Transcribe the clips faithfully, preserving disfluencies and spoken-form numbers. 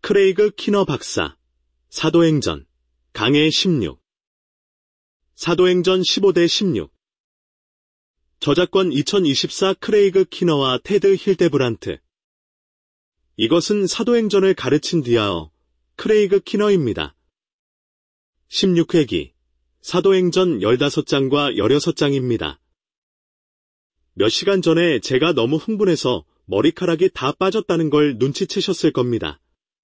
크레이그 키너 박사, 사도행전, 강해 십육. 사도행전 십오 대 십육. 저작권 이천이십사 크레이그 키너와 테드 힐데브란트. 이것은 사도행전을 가르친 뒤아어 크레이그 키너입니다. 십육 회기, 사도행전 십오 장과 십육 장입니다. 몇 시간 전에 제가 너무 흥분해서 머리카락이 다 빠졌다는 걸 눈치채셨을 겁니다.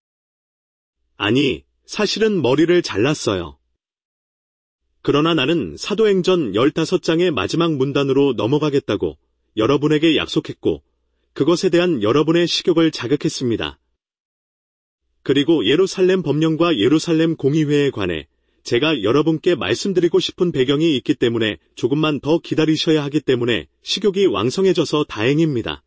아니, 사실은 머리를 잘랐어요. 그러나 나는 사도행전 십오 장의 마지막 문단으로 넘어가겠다고 여러분에게 약속했고, 그것에 대한 여러분의 식욕을 자극했습니다. 그리고 예루살렘 법령과 예루살렘 공의회에 관해 제가 여러분께 말씀드리고 싶은 배경이 있기 때문에 조금만 더 기다리셔야 하기 때문에 식욕이 왕성해져서 다행입니다.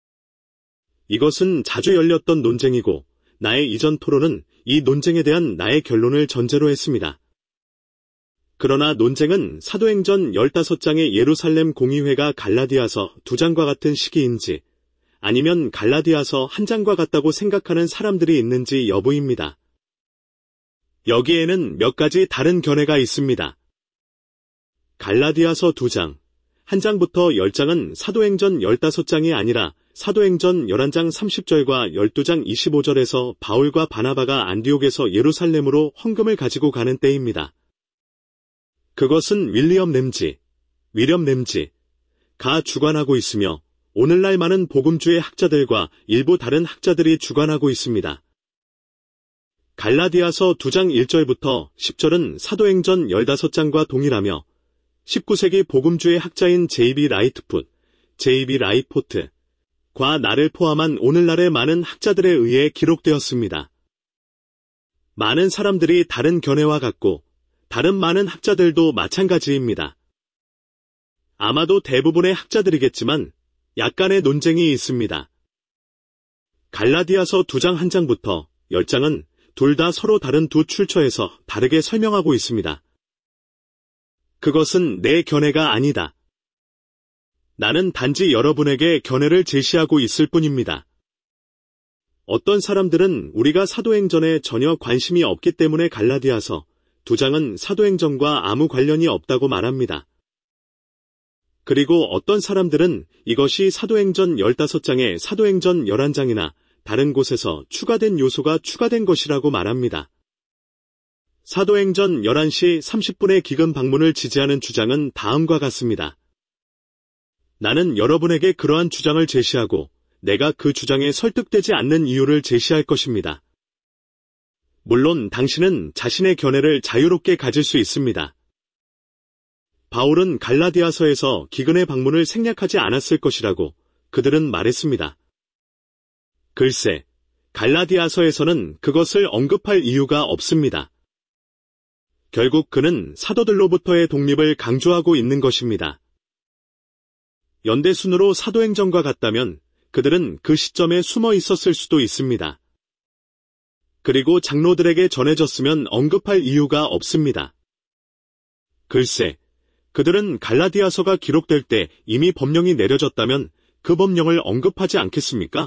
이것은 자주 열렸던 논쟁이고, 나의 이전 토론은 이 논쟁에 대한 나의 결론을 전제로 했습니다. 그러나 논쟁은 사도행전 십오 장의 예루살렘 공의회가 갈라디아서 두 장과 같은 시기인지, 아니면 갈라디아서 한 장과 같다고 생각하는 사람들이 있는지 여부입니다. 여기에는 몇 가지 다른 견해가 있습니다. 갈라디아서 두 장, 한 장부터 열 장은 사도행전 십오 장이 아니라 사도행전 십일 장 삼십 절과 십이 장 이십오 절에서 바울과 바나바가 안디옥에서 예루살렘으로 헌금을 가지고 가는 때입니다. 그것은 윌리엄 램지, 위렴 램지가 주관하고 있으며 오늘날 많은 복음주의 학자들과 일부 다른 학자들이 주관하고 있습니다. 갈라디아서 두 장 일 절부터 십 절은 사도행전 십오 장과 동일하며 십구 세기 복음주의 학자인 제이비 라이트풋, 제이비 라이포트과 나를 포함한 오늘날의 많은 학자들에 의해 기록되었습니다. 많은 사람들이 다른 견해와 같고 다른 많은 학자들도 마찬가지입니다. 아마도 대부분의 학자들이겠지만 약간의 논쟁이 있습니다. 갈라디아서 두 장 한 장부터 열 장은 둘 다 서로 다른 두 출처에서 다르게 설명하고 있습니다. 그것은 내 견해가 아니다. 나는 단지 여러분에게 견해를 제시하고 있을 뿐입니다. 어떤 사람들은 우리가 사도행전에 전혀 관심이 없기 때문에 갈라디아서 두 장은 사도행전과 아무 관련이 없다고 말합니다. 그리고 어떤 사람들은 이것이 사도행전 십오 장에 사도행전 십일 장이나 다른 곳에서 추가된 요소가 추가된 것이라고 말합니다. 사도행전 열한 시 삼십 분의 기근 방문을 지지하는 주장은 다음과 같습니다. 나는 여러분에게 그러한 주장을 제시하고 내가 그 주장에 설득되지 않는 이유를 제시할 것입니다. 물론 당신은 자신의 견해를 자유롭게 가질 수 있습니다. 바울은 갈라디아서에서 기근의 방문을 생략하지 않았을 것이라고 그들은 말했습니다. 글쎄, 갈라디아서에서는 그것을 언급할 이유가 없습니다. 결국 그는 사도들로부터의 독립을 강조하고 있는 것입니다. 연대순으로 사도행전과 같다면 그들은 그 시점에 숨어 있었을 수도 있습니다. 그리고 장로들에게 전해졌으면 언급할 이유가 없습니다. 글쎄, 그들은 갈라디아서가 기록될 때 이미 법령이 내려졌다면 그 법령을 언급하지 않겠습니까?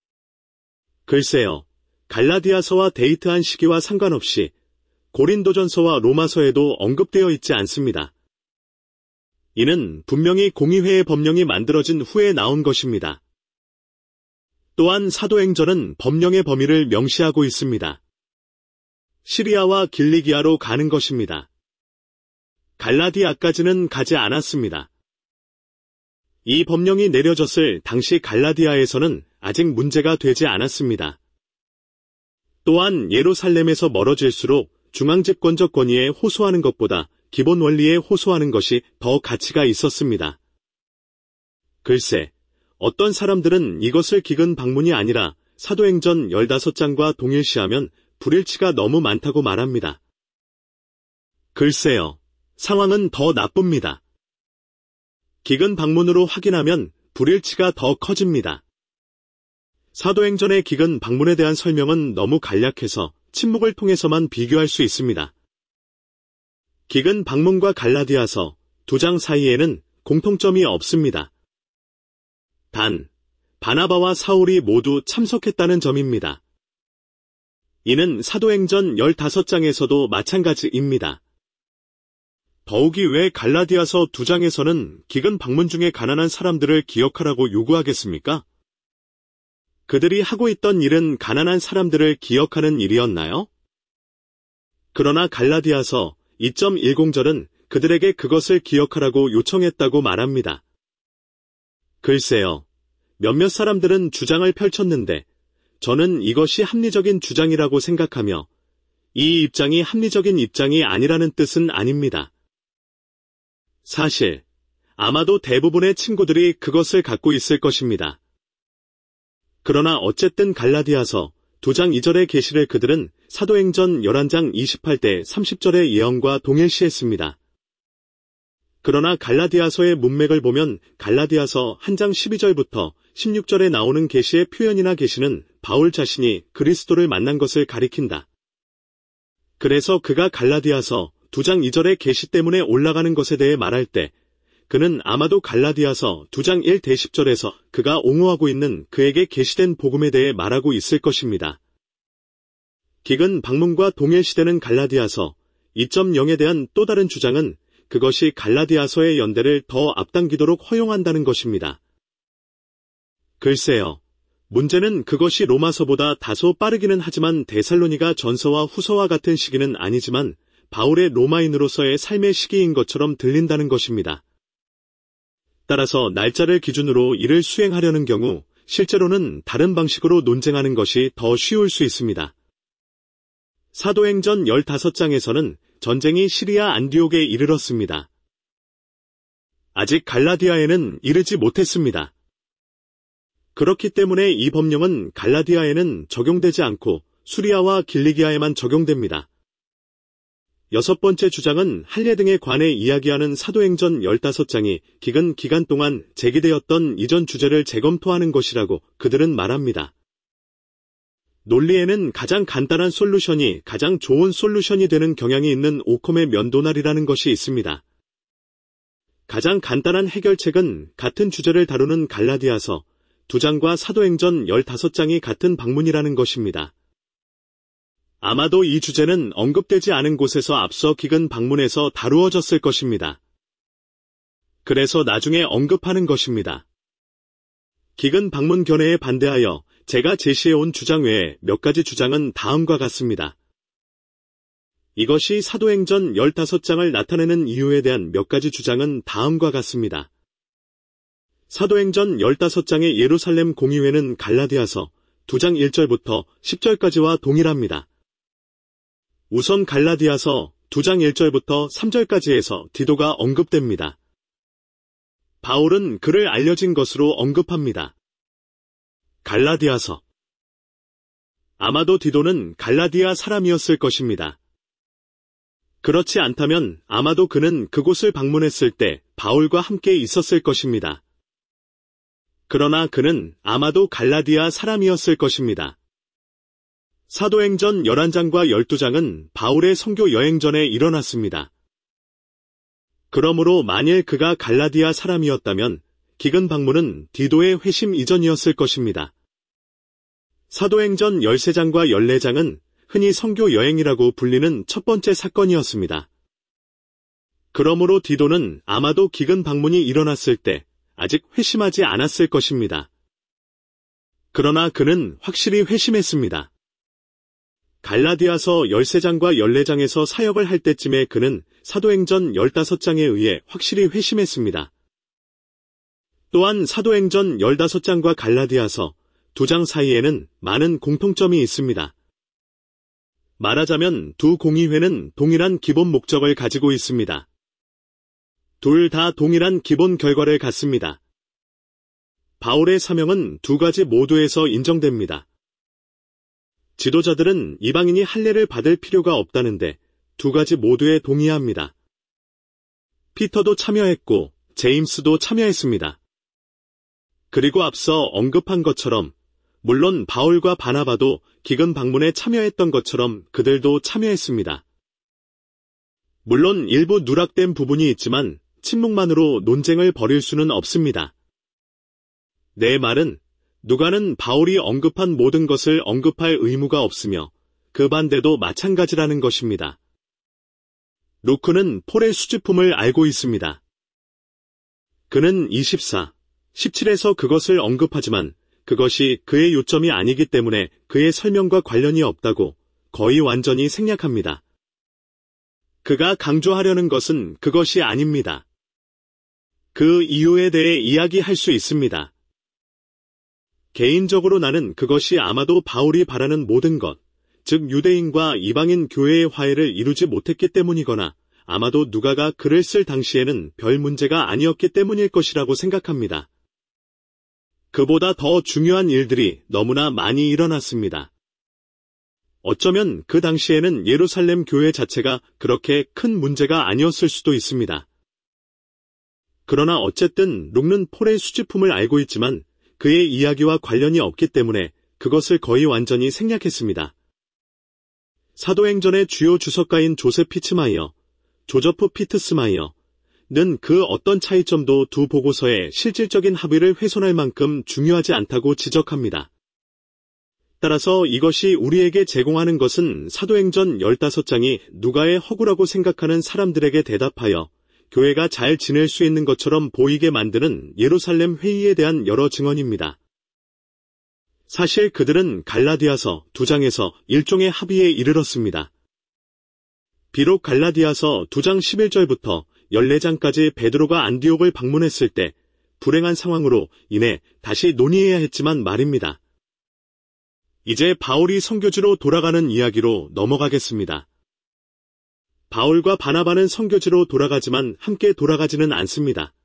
글쎄요, 갈라디아서와 데이트한 시기와 상관없이 고린도전서와 로마서에도 언급되어 있지 않습니다. 이는 분명히 공의회의 법령이 만들어진 후에 나온 것입니다. 또한 사도행전은 법령의 범위를 명시하고 있습니다. 시리아와 길리기아로 가는 것입니다. 갈라디아까지는 가지 않았습니다. 이 법령이 내려졌을 당시 갈라디아에서는 아직 문제가 되지 않았습니다. 또한 예루살렘에서 멀어질수록 중앙집권적 권위에 호소하는 것보다 기본 원리에 호소하는 것이 더 가치가 있었습니다. 글쎄, 어떤 사람들은 이것을 기근 방문이 아니라 사도행전 십오 장과 동일시하면 불일치가 너무 많다고 말합니다. 글쎄요, 상황은 더 나쁩니다. 기근 방문으로 확인하면 불일치가 더 커집니다. 사도행전의 기근 방문에 대한 설명은 너무 간략해서 침묵을 통해서만 비교할 수 있습니다. 기근 방문과 갈라디아서 두 장 사이에는 공통점이 없습니다. 단, 바나바와 사울이 모두 참석했다는 점입니다. 이는 사도행전 십오 장에서도 마찬가지입니다. 더욱이 왜 갈라디아서 두 장에서는 기근 방문 중에 가난한 사람들을 기억하라고 요구하겠습니까? 그들이 하고 있던 일은 가난한 사람들을 기억하는 일이었나요? 그러나 갈라디아서 이 장 십 절은 그들에게 그것을 기억하라고 요청했다고 말합니다. 글쎄요, 몇몇 사람들은 주장을 펼쳤는데 저는 이것이 합리적인 주장이라고 생각하며 이 입장이 합리적인 입장이 아니라는 뜻은 아닙니다. 사실 아마도 대부분의 친구들이 그것을 갖고 있을 것입니다. 그러나 어쨌든 갈라디아서 두 장 이 절의 계시를 그들은 사도행전 십일 장 이십팔 대 삼십 절의 예언과 동일시했습니다. 그러나 갈라디아서의 문맥을 보면 갈라디아서 일 장 십이 절부터 십육 절에 나오는 계시의 표현이나 계시는 바울 자신이 그리스도를 만난 것을 가리킨다. 그래서 그가 갈라디아서 두 장 이 절의 계시 때문에 올라가는 것에 대해 말할 때 그는 아마도 갈라디아서 두 장 일 대 십 절에서 그가 옹호하고 있는 그에게 계시된 복음에 대해 말하고 있을 것입니다. 기근 방문과 동일시되는 갈라디아서 이 점 영에 대한 또 다른 주장은 그것이 갈라디아서의 연대를 더 앞당기도록 허용한다는 것입니다. 글쎄요, 문제는 그것이 로마서보다 다소 빠르기는 하지만 데살로니가 전서와 후서와 같은 시기는 아니지만 바울의 로마인으로서의 삶의 시기인 것처럼 들린다는 것입니다. 따라서 날짜를 기준으로 이를 수행하려는 경우 실제로는 다른 방식으로 논쟁하는 것이 더 쉬울 수 있습니다. 사도행전 십오 장에서는 전쟁이 시리아 안디옥에 이르렀습니다. 아직 갈라디아에는 이르지 못했습니다. 그렇기 때문에 이 법령은 갈라디아에는 적용되지 않고 수리아와 길리기아에만 적용됩니다. 여섯 번째 주장은 할례 등에 관해 이야기하는 사도행전 십오 장이 기근 기간 동안 제기되었던 이전 주제를 재검토하는 것이라고 그들은 말합니다. 논리에는 가장 간단한 솔루션이 가장 좋은 솔루션이 되는 경향이 있는 오컴의 면도날이라는 것이 있습니다. 가장 간단한 해결책은 같은 주제를 다루는 갈라디아서 두 장과 사도행전 십오 장이 같은 방문이라는 것입니다. 아마도 이 주제는 언급되지 않은 곳에서 앞서 기근 방문에서 다루어졌을 것입니다. 그래서 나중에 언급하는 것입니다. 기근 방문 견해에 반대하여 제가 제시해온 주장 외에 몇 가지 주장은 다음과 같습니다. 이것이 사도행전 십오 장을 나타내는 이유에 대한 몇 가지 주장은 다음과 같습니다. 사도행전 십오 장의 예루살렘 공의회는 갈라디아서 두 장 일 절부터 십 절까지와 동일합니다. 우선 갈라디아서 두 장 일 절부터 삼 절까지에서 디도가 언급됩니다. 바울은 그를 알려진 것으로 언급합니다. 갈라디아서. 아마도 디도는 갈라디아 사람이었을 것입니다. 그렇지 않다면 아마도 그는 그곳을 방문했을 때 바울과 함께 있었을 것입니다. 그러나 그는 아마도 갈라디아 사람이었을 것입니다. 사도행전 십일 장과 십이 장은 바울의 선교 여행 전에 일어났습니다. 그러므로 만일 그가 갈라디아 사람이었다면 기근 방문은 디도의 회심 이전이었을 것입니다. 사도행전 십삼 장과 십사 장은 흔히 선교 여행이라고 불리는 첫 번째 사건이었습니다. 그러므로 디도는 아마도 기근 방문이 일어났을 때 아직 회심하지 않았을 것입니다. 그러나 그는 확실히 회심했습니다. 갈라디아서 십삼 장과 십사 장에서 사역을 할 때쯤에 그는 사도행전 십오 장에 의해 확실히 회심했습니다. 또한 사도행전 십오 장과 갈라디아서 두 장 사이에는 많은 공통점이 있습니다. 말하자면 두 공의회는 동일한 기본 목적을 가지고 있습니다. 둘 다 동일한 기본 결과를 갖습니다. 바울의 사명은 두 가지 모두에서 인정됩니다. 지도자들은 이방인이 할례를 받을 필요가 없다는데 두 가지 모두에 동의합니다. 피터도 참여했고 제임스도 참여했습니다. 그리고 앞서 언급한 것처럼 물론 바울과 바나바도 기근 방문에 참여했던 것처럼 그들도 참여했습니다. 물론 일부 누락된 부분이 있지만 침묵만으로 논쟁을 벌일 수는 없습니다. 내 말은 누가는 바울이 언급한 모든 것을 언급할 의무가 없으며 그 반대도 마찬가지라는 것입니다. 루크는 폴의 수집품을 알고 있습니다. 그는 이십사, 십칠에서 그것을 언급하지만 그것이 그의 요점이 아니기 때문에 그의 설명과 관련이 없다고 거의 완전히 생략합니다. 그가 강조하려는 것은 그것이 아닙니다. 그 이유에 대해 이야기할 수 있습니다. 개인적으로 나는 그것이 아마도 바울이 바라는 모든 것, 즉 유대인과 이방인 교회의 화해를 이루지 못했기 때문이거나 아마도 누가가 글을 쓸 당시에는 별 문제가 아니었기 때문일 것이라고 생각합니다. 그보다 더 중요한 일들이 너무나 많이 일어났습니다. 어쩌면 그 당시에는 예루살렘 교회 자체가 그렇게 큰 문제가 아니었을 수도 있습니다. 그러나 어쨌든 룩는 폴의 수집품을 알고 있지만 그의 이야기와 관련이 없기 때문에 그것을 거의 완전히 생략했습니다. 사도행전의 주요 주석가인 조셉 피츠마이어, 조저프 피트스마이어, 는 그 어떤 차이점도 두 보고서의 실질적인 합의를 훼손할 만큼 중요하지 않다고 지적합니다. 따라서 이것이 우리에게 제공하는 것은 사도행전 십오 장이 누가의 허구라고 생각하는 사람들에게 대답하여 교회가 잘 지낼 수 있는 것처럼 보이게 만드는 예루살렘 회의에 대한 여러 증언입니다. 사실 그들은 갈라디아서 두 장에서 일종의 합의에 이르렀습니다. 비록 갈라디아서 두 장 십일 절부터 십사 장까지 베드로가 안디옥을 방문했을 때 불행한 상황으로 인해 다시 논의해야 했지만 말입니다. 이제 바울이 선교지로 돌아가는 이야기로 넘어가겠습니다. 바울과 바나바는 선교지로 돌아가지만 함께 돌아가지는 않습니다.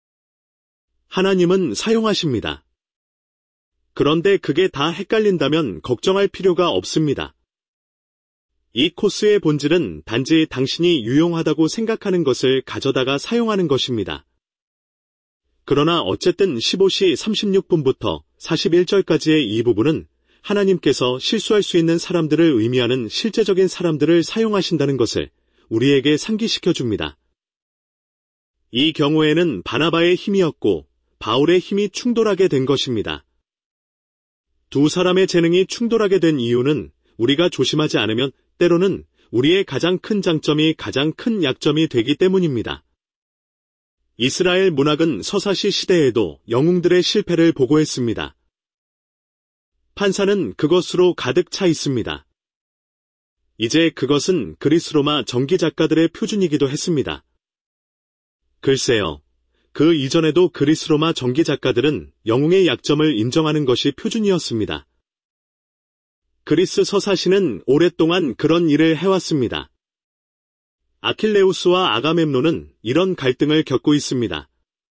하나님은 사용하십니다. 그런데 그게 다 헷갈린다면 걱정할 필요가 없습니다. 이 코스의 본질은 단지 당신이 유용하다고 생각하는 것을 가져다가 사용하는 것입니다. 그러나 어쨌든 십오 시 삼십육 분부터 사십일 절까지의 이 부분은 하나님께서 실수할 수 있는 사람들을 의미하는 실제적인 사람들을 사용하신다는 것을 우리에게 상기시켜 줍니다. 이 경우에는 바나바의 힘이었고 바울의 힘이 충돌하게 된 것입니다. 두 사람의 재능이 충돌하게 된 이유는 우리가 조심하지 않으면 때로는 우리의 가장 큰 장점이 가장 큰 약점이 되기 때문입니다. 이스라엘 문학은 서사시 시대에도 영웅들의 실패를 보고했습니다. 판사는 그것으로 가득 차 있습니다. 이제 그것은 그리스 로마 전기 작가들의 표준이기도 했습니다. 글쎄요, 그 이전에도 그리스 로마 전기 작가들은 영웅의 약점을 인정하는 것이 표준이었습니다. 그리스 서사시는 오랫동안 그런 일을 해왔습니다. 아킬레우스와 아가멤논은 이런 갈등을 겪고 있습니다.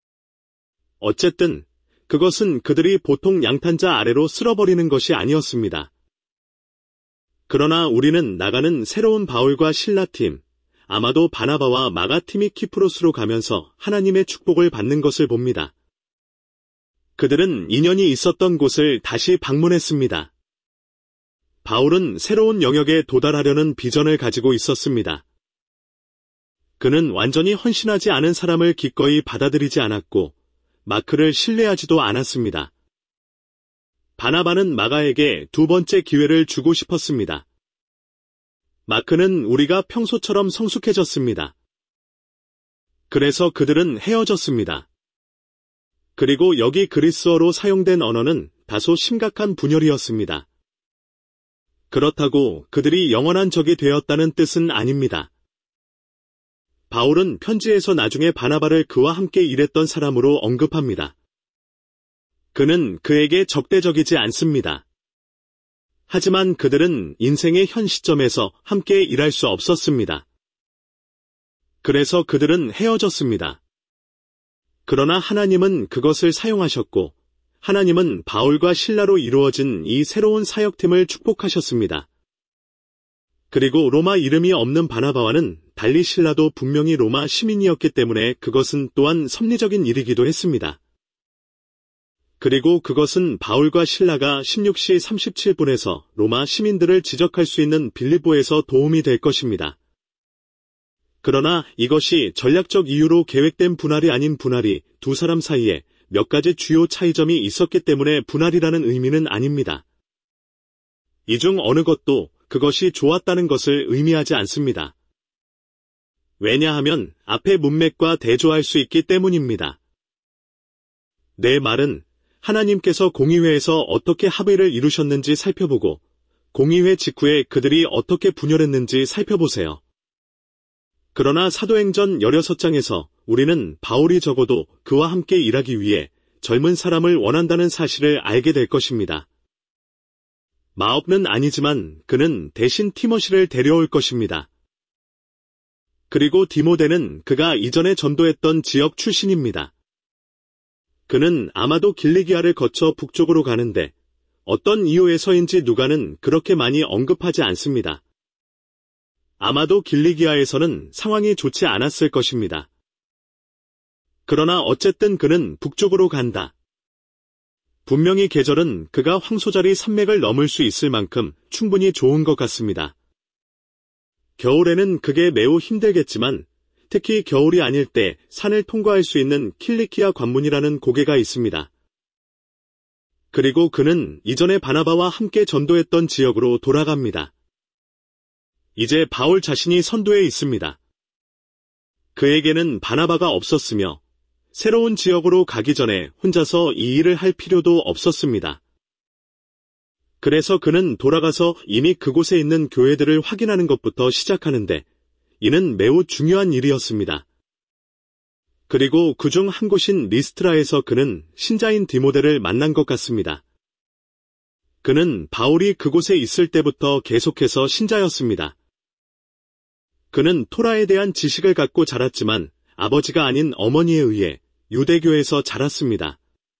어쨌든 그것은 그들이 보통 양탄자 아래로 쓸어버리는 것이 아니었습니다. 그러나 우리는 나가는 새로운 바울과 실라 팀, 아마도 바나바와 마가 팀이 키프로스로 가면서 하나님의 축복을 받는 것을 봅니다. 그들은 인연이 있었던 곳을 다시 방문했습니다. 바울은 새로운 영역에 도달하려는 비전을 가지고 있었습니다. 그는 완전히 헌신하지 않은 사람을 기꺼이 받아들이지 않았고 마크를 신뢰하지도 않았습니다. 바나바는 마가에게 두 번째 기회를 주고 싶었습니다. 마크는 우리가 평소처럼 성숙해졌습니다. 그래서 그들은 헤어졌습니다. 그리고 여기 그리스어로 사용된 언어는 다소 심각한 분열이었습니다. 그렇다고 그들이 영원한 적이 되었다는 뜻은 아닙니다. 바울은 편지에서 나중에 바나바를 그와 함께 일했던 사람으로 언급합니다. 그는 그에게 적대적이지 않습니다. 하지만 그들은 인생의 현 시점에서 함께 일할 수 없었습니다. 그래서 그들은 헤어졌습니다. 그러나 하나님은 그것을 사용하셨고 하나님은 바울과 실라로 이루어진 이 새로운 사역팀을 축복하셨습니다. 그리고 로마 이름이 없는 바나바와는 달리 실라도 분명히 로마 시민이었기 때문에 그것은 또한 섭리적인 일이기도 했습니다. 그리고 그것은 바울과 실라가 십육 시 삼십칠 분에서 로마 시민들을 지적할 수 있는 빌립보에서 도움이 될 것입니다. 그러나 이것이 전략적 이유로 계획된 분할이 아닌 분할이 두 사람 사이에 몇 가지 주요 차이점이 있었기 때문에 분할이라는 의미는 아닙니다. 이 중 어느 것도 그것이 좋았다는 것을 의미하지 않습니다. 왜냐하면 앞의 문맥과 대조할 수 있기 때문입니다. 내 말은 하나님께서 공의회에서 어떻게 합의를 이루셨는지 살펴보고 공의회 직후에 그들이 어떻게 분열했는지 살펴보세요. 그러나 사도행전 십육 장에서 우리는 바울이 적어도 그와 함께 일하기 위해 젊은 사람을 원한다는 사실을 알게 될 것입니다. 마업는 아니지만 그는 대신 티모시를 데려올 것입니다. 그리고 디모데는 그가 이전에 전도했던 지역 출신입니다. 그는 아마도 길리기아를 거쳐 북쪽으로 가는데 어떤 이유에서인지 누가는 그렇게 많이 언급하지 않습니다. 아마도 길리기아에서는 상황이 좋지 않았을 것입니다. 그러나 어쨌든 그는 북쪽으로 간다. 분명히 계절은 그가 황소자리 산맥을 넘을 수 있을 만큼 충분히 좋은 것 같습니다. 겨울에는 그게 매우 힘들겠지만 특히 겨울이 아닐 때 산을 통과할 수 있는 킬리키아 관문이라는 고개가 있습니다. 그리고 그는 이전에 바나바와 함께 전도했던 지역으로 돌아갑니다. 이제 바울 자신이 선도에 있습니다. 그에게는 바나바가 없었으며 새로운 지역으로 가기 전에 혼자서 이 일을 할 필요도 없었습니다. 그래서 그는 돌아가서 이미 그곳에 있는 교회들을 확인하는 것부터 시작하는데 이는 매우 중요한 일이었습니다. 그리고 그중 한 곳인 리스트라에서 그는 신자인 디모데를 만난 것 같습니다. 그는 바울이 그곳에 있을 때부터 계속해서 신자였습니다. 그는 토라에 대한 지식을 갖고 자랐지만 아버지가 아닌 어머니에 의해 유대교에서 자랐습니다.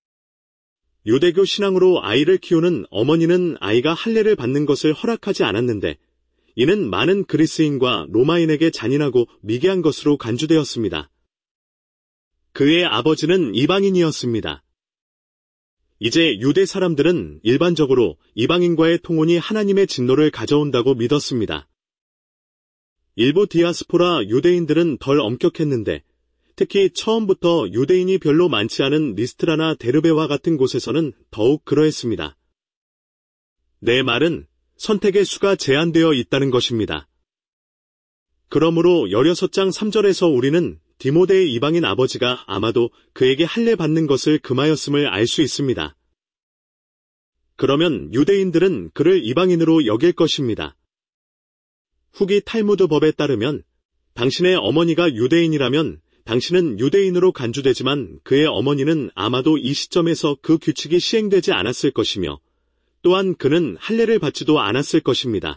유대교 신앙으로 아이를 키우는 어머니는 아이가 할례를 받는 것을 허락하지 않았는데 이는 많은 그리스인과 로마인에게 잔인하고 미개한 것으로 간주되었습니다. 그의 아버지는 이방인이었습니다. 이제 유대 사람들은 일반적으로 이방인과의 통혼이 하나님의 진노를 가져온다고 믿었습니다. 일부 디아스포라 유대인들은 덜 엄격했는데 특히 처음부터 유대인이 별로 많지 않은 리스트라나 데르베와 같은 곳에서는 더욱 그러했습니다. 내 말은 선택의 수가 제한되어 있다는 것입니다. 그러므로 십육 장 삼 절에서 우리는 디모데의 이방인 아버지가 아마도 그에게 할례 받는 것을 금하였음을 알 수 있습니다. 그러면 유대인들은 그를 이방인으로 여길 것입니다. 후기 탈무드 법에 따르면 당신의 어머니가 유대인이라면 당신은 유대인으로 간주되지만 그의 어머니는 아마도 이 시점에서 그 규칙이 시행되지 않았을 것이며 또한 그는 할례를 받지도 않았을 것입니다.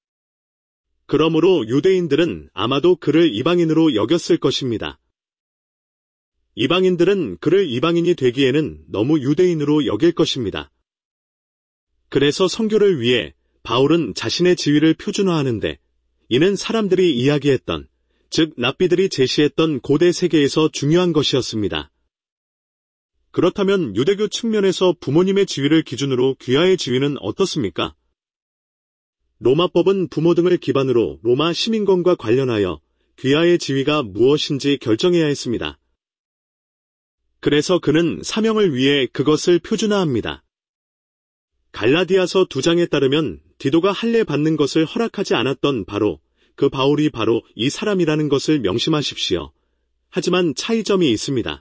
그러므로 유대인들은 아마도 그를 이방인으로 여겼을 것입니다. 이방인들은 그를 이방인이 되기에는 너무 유대인으로 여길 것입니다. 그래서 선교를 위해 바울은 자신의 지위를 표준화하는데 이는 사람들이 이야기했던, 즉 랍비들이 제시했던 고대 세계에서 중요한 것이었습니다. 그렇다면 유대교 측면에서 부모님의 지위를 기준으로 귀하의 지위는 어떻습니까? 로마법은 부모 등을 기반으로 로마 시민권과 관련하여 귀하의 지위가 무엇인지 결정해야 했습니다. 그래서 그는 사명을 위해 그것을 표준화합니다. 갈라디아서 두 장에 따르면 디도가 할례 받는 것을 허락하지 않았던 바로 그 바울이 바로 이 사람이라는 것을 명심하십시오. 하지만 차이점이 있습니다.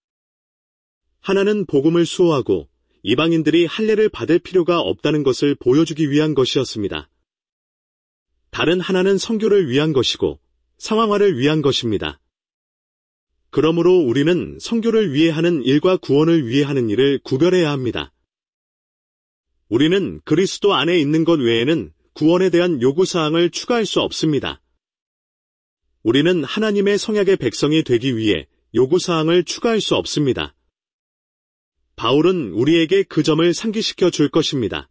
하나는 복음을 수호하고 이방인들이 할례를 받을 필요가 없다는 것을 보여주기 위한 것이었습니다. 다른 하나는 선교를 위한 것이고 상황화를 위한 것입니다. 그러므로 우리는 선교를 위해 하는 일과 구원을 위해 하는 일을 구별해야 합니다. 우리는 그리스도 안에 있는 것 외에는 구원에 대한 요구사항을 추가할 수 없습니다. 우리는 하나님의 성약의 백성이 되기 위해 요구사항을 추가할 수 없습니다. 바울은 우리에게 그 점을 상기시켜 줄 것입니다.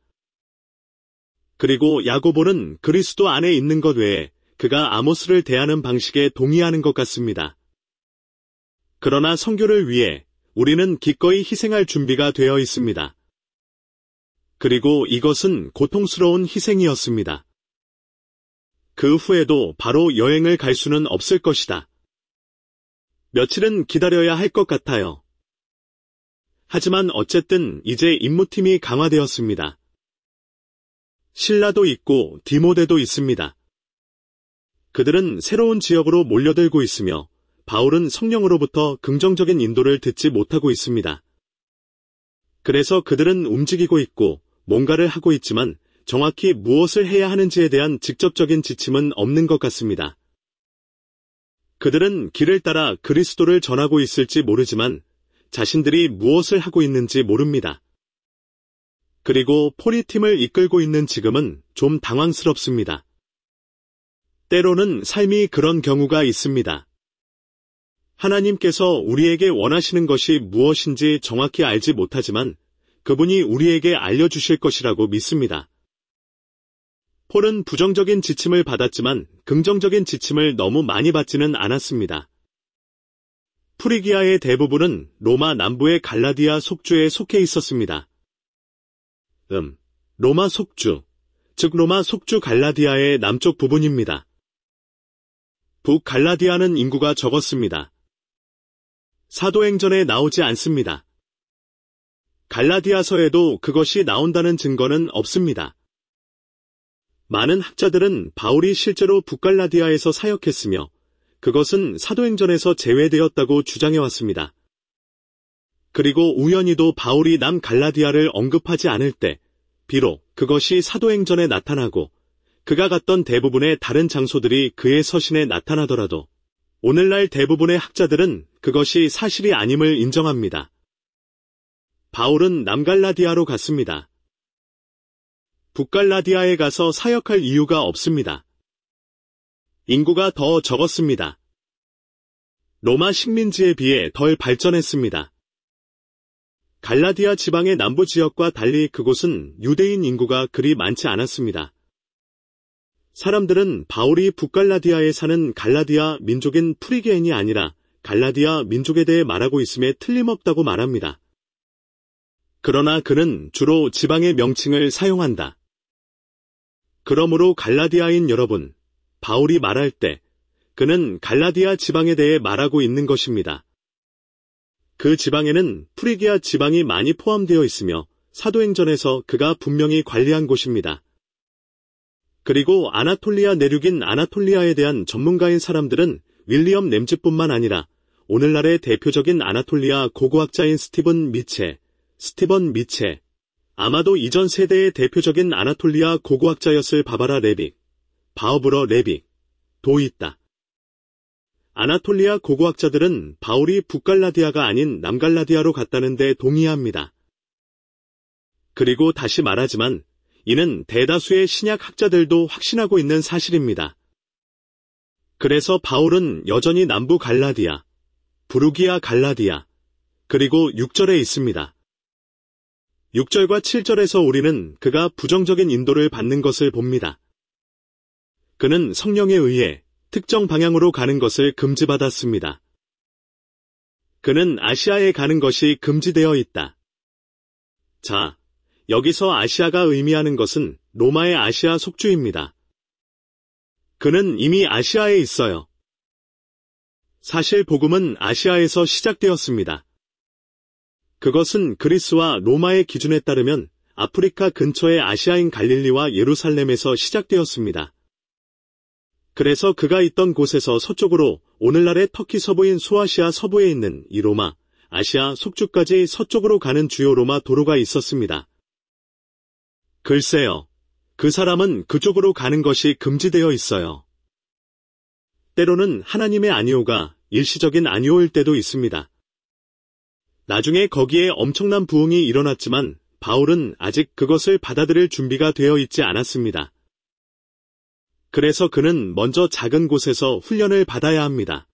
그리고 야고보는 그리스도 안에 있는 것 외에 그가 아모스를 대하는 방식에 동의하는 것 같습니다. 그러나 선교를 위해 우리는 기꺼이 희생할 준비가 되어 있습니다. 그리고 이것은 고통스러운 희생이었습니다. 그 후에도 바로 여행을 갈 수는 없을 것이다. 며칠은 기다려야 할 것 같아요. 하지만 어쨌든 이제 임무팀이 강화되었습니다. 실라도 있고 디모데도 있습니다. 그들은 새로운 지역으로 몰려들고 있으며 바울은 성령으로부터 긍정적인 인도를 듣지 못하고 있습니다. 그래서 그들은 움직이고 있고 뭔가를 하고 있지만 정확히 무엇을 해야 하는지에 대한 직접적인 지침은 없는 것 같습니다. 그들은 길을 따라 그리스도를 전하고 있을지 모르지만 자신들이 무엇을 하고 있는지 모릅니다. 그리고 포리 팀을 이끌고 있는 지금은 좀 당황스럽습니다. 때로는 삶이 그런 경우가 있습니다. 하나님께서 우리에게 원하시는 것이 무엇인지 정확히 알지 못하지만 그분이 우리에게 알려주실 것이라고 믿습니다. 폴은 부정적인 지침을 받았지만 긍정적인 지침을 너무 많이 받지는 않았습니다. 프리기아의 대부분은 로마 남부의 갈라디아 속주에 속해 있었습니다. 음, 로마 속주, 즉 로마 속주 갈라디아의 남쪽 부분입니다. 북갈라디아는 인구가 적었습니다. 사도행전에 나오지 않습니다. 갈라디아서에도 그것이 나온다는 증거는 없습니다. 많은 학자들은 바울이 실제로 북갈라디아에서 사역했으며 그것은 사도행전에서 제외되었다고 주장해왔습니다. 그리고 우연히도 바울이 남갈라디아를 언급하지 않을 때 비록 그것이 사도행전에 나타나고 그가 갔던 대부분의 다른 장소들이 그의 서신에 나타나더라도 오늘날 대부분의 학자들은 그것이 사실이 아님을 인정합니다. 바울은 남갈라디아로 갔습니다. 북갈라디아에 가서 사역할 이유가 없습니다. 인구가 더 적었습니다. 로마 식민지에 비해 덜 발전했습니다. 갈라디아 지방의 남부 지역과 달리 그곳은 유대인 인구가 그리 많지 않았습니다. 사람들은 바울이 북갈라디아에 사는 갈라디아 민족인 프리게인이 아니라 갈라디아 민족에 대해 말하고 있음에 틀림없다고 말합니다. 그러나 그는 주로 지방의 명칭을 사용한다. 그러므로 갈라디아인 여러분, 바울이 말할 때 그는 갈라디아 지방에 대해 말하고 있는 것입니다. 그 지방에는 프리기아 지방이 많이 포함되어 있으며 사도행전에서 그가 분명히 관리한 곳입니다. 그리고 아나톨리아 내륙인 아나톨리아에 대한 전문가인 사람들은 윌리엄 램즈뿐만 아니라 오늘날의 대표적인 아나톨리아 고고학자인 스티븐 미체, 스티번 미체, 아마도 이전 세대의 대표적인 아나톨리아 고고학자였을 바바라 레빅, 바오브러 레빅, 도 있다. 아나톨리아 고고학자들은 바울이 북갈라디아가 아닌 남갈라디아로 갔다는 데 동의합니다. 그리고 다시 말하지만 이는 대다수의 신약 학자들도 확신하고 있는 사실입니다. 그래서 바울은 여전히 남부 갈라디아, 부르기아 갈라디아, 그리고 육 절에 있습니다. 육 절과 칠 절에서 우리는 그가 부정적인 인도를 받는 것을 봅니다. 그는 성령에 의해 특정 방향으로 가는 것을 금지받았습니다. 그는 아시아에 가는 것이 금지되어 있다. 자, 여기서 아시아가 의미하는 것은 로마의 아시아 속주입니다. 그는 이미 아시아에 있어요. 사실 복음은 아시아에서 시작되었습니다. 그것은 그리스와 로마의 기준에 따르면 아프리카 근처의 아시아인 갈릴리와 예루살렘에서 시작되었습니다. 그래서 그가 있던 곳에서 서쪽으로 오늘날의 터키 서부인 소아시아 서부에 있는 이 로마, 아시아 속주까지 서쪽으로 가는 주요 로마 도로가 있었습니다. 글쎄요, 그 사람은 그쪽으로 가는 것이 금지되어 있어요. 때로는 하나님의 아니오가 일시적인 아니오일 때도 있습니다. 나중에 거기에 엄청난 부흥이 일어났지만 바울은 아직 그것을 받아들일 준비가 되어 있지 않았습니다. 그래서 그는 먼저 작은 곳에서 훈련을 받아야 합니다.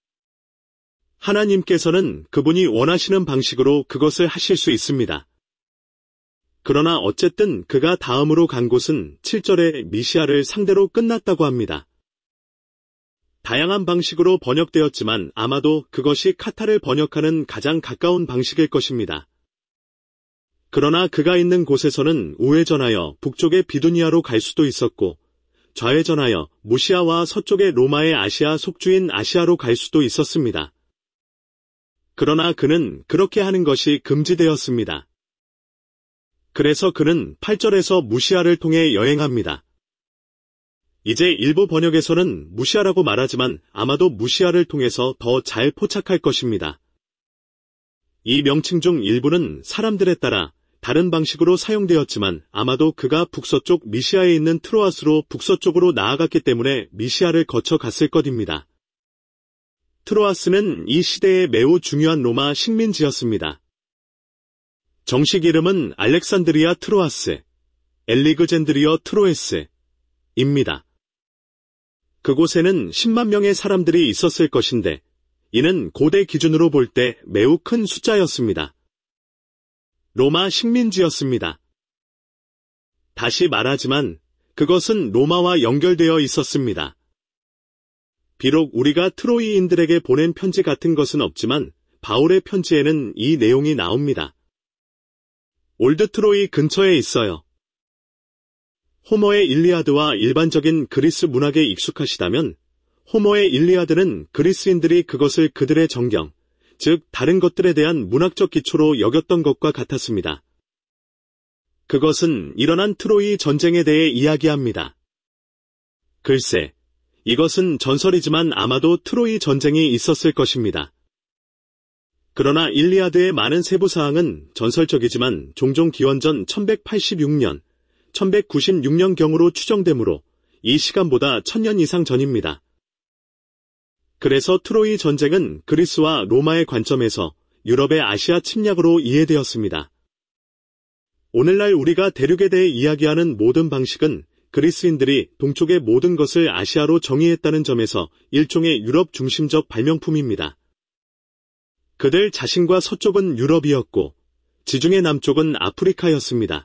하나님께서는 그분이 원하시는 방식으로 그것을 하실 수 있습니다. 그러나 어쨌든 그가 다음으로 간 곳은 칠 절에 미시아를 상대로 끝났다고 합니다. 다양한 방식으로 번역되었지만 아마도 그것이 카타를 번역하는 가장 가까운 방식일 것입니다. 그러나 그가 있는 곳에서는 우회전하여 북쪽의 비두니아로 갈 수도 있었고 좌회전하여 무시아와 서쪽의 로마의 아시아 속주인 아시아로 갈 수도 있었습니다. 그러나 그는 그렇게 하는 것이 금지되었습니다. 그래서 그는 팔 절에서 무시아를 통해 여행합니다. 이제 일부 번역에서는 무시아라고 말하지만 아마도 무시아를 통해서 더 잘 포착할 것입니다. 이 명칭 중 일부는 사람들에 따라 다른 방식으로 사용되었지만 아마도 그가 북서쪽 미시아에 있는 트로아스로 북서쪽으로 나아갔기 때문에 미시아를 거쳐 갔을 것입니다. 트로아스는 이 시대에 매우 중요한 로마 식민지였습니다. 정식 이름은 알렉산드리아 트로아스, 엘리그젠드리어 트로에스입니다. 그곳에는 십만 명의 사람들이 있었을 것인데 이는 고대 기준으로 볼 때 매우 큰 숫자였습니다. 로마 식민지였습니다. 다시 말하지만 그것은 로마와 연결되어 있었습니다. 비록 우리가 트로이인들에게 보낸 편지 같은 것은 없지만 바울의 편지에는 이 내용이 나옵니다. 올드 트로이 근처에 있어요. 호머의 일리아드와 일반적인 그리스 문학에 익숙하시다면 호머의 일리아드는 그리스인들이 그것을 그들의 정경, 즉 다른 것들에 대한 문학적 기초로 여겼던 것과 같았습니다. 그것은 일어난 트로이 전쟁에 대해 이야기합니다. 글쎄, 이것은 전설이지만 아마도 트로이 전쟁이 있었을 것입니다. 그러나 일리아드의 많은 세부사항은 전설적이지만 종종 기원전 천백팔십육 년, 천백구십육 년경으로 추정되므로 이 시간보다 천년 이상 전입니다. 그래서 트로이 전쟁은 그리스와 로마의 관점에서 유럽의 아시아 침략으로 이해되었습니다. 오늘날 우리가 대륙에 대해 이야기하는 모든 방식은 그리스인들이 동쪽의 모든 것을 아시아로 정의했다는 점에서 일종의 유럽 중심적 발명품입니다. 그들 자신과 서쪽은 유럽이었고 지중해 남쪽은 아프리카였습니다.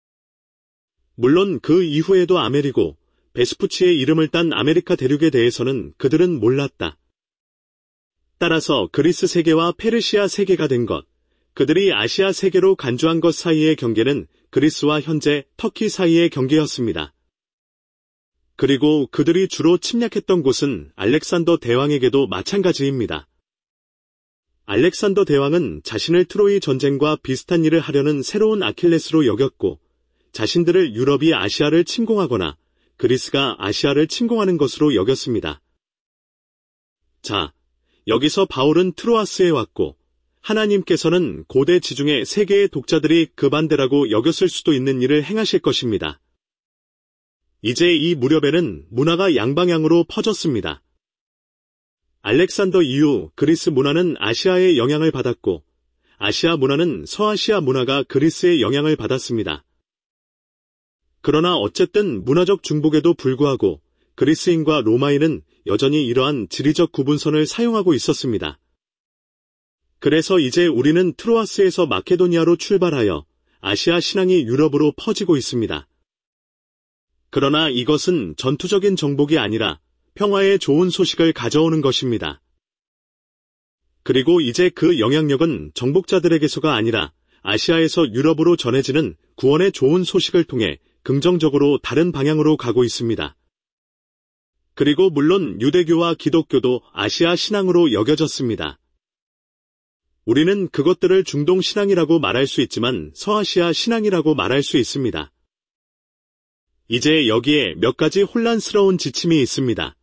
물론 그 이후에도 아메리고 베스푸치의 이름을 딴 아메리카 대륙에 대해서는 그들은 몰랐다. 따라서 그리스 세계와 페르시아 세계가 된 것, 그들이 아시아 세계로 간주한 것 사이의 경계는 그리스와 현재 터키 사이의 경계였습니다. 그리고 그들이 주로 침략했던 곳은 알렉산더 대왕에게도 마찬가지입니다. 알렉산더 대왕은 자신을 트로이 전쟁과 비슷한 일을 하려는 새로운 아킬레스로 여겼고 자신들을 유럽이 아시아를 침공하거나 그리스가 아시아를 침공하는 것으로 여겼습니다. 자, 여기서 바울은 트로아스에 왔고 하나님께서는 고대 지중해 세계의 독자들이 그 반대라고 여겼을 수도 있는 일을 행하실 것입니다. 이제 이 무렵에는 문화가 양방향으로 퍼졌습니다. 알렉산더 이후 그리스 문화는 아시아의 영향을 받았고 아시아 문화는 서아시아 문화가 그리스의 영향을 받았습니다. 그러나 어쨌든 문화적 중복에도 불구하고 그리스인과 로마인은 여전히 이러한 지리적 구분선을 사용하고 있었습니다. 그래서 이제 우리는 트로아스에서 마케도니아로 출발하여 아시아 신앙이 유럽으로 퍼지고 있습니다. 그러나 이것은 전투적인 정복이 아니라 평화의 좋은 소식을 가져오는 것입니다. 그리고 이제 그 영향력은 정복자들에게서가 아니라 아시아에서 유럽으로 전해지는 구원의 좋은 소식을 통해 긍정적으로 다른 방향으로 가고 있습니다. 그리고 물론 유대교와 기독교도 아시아 신앙으로 여겨졌습니다. 우리는 그것들을 중동 신앙이라고 말할 수 있지만 서아시아 신앙이라고 말할 수 있습니다. 이제 여기에 몇 가지 혼란스러운 지침이 있습니다.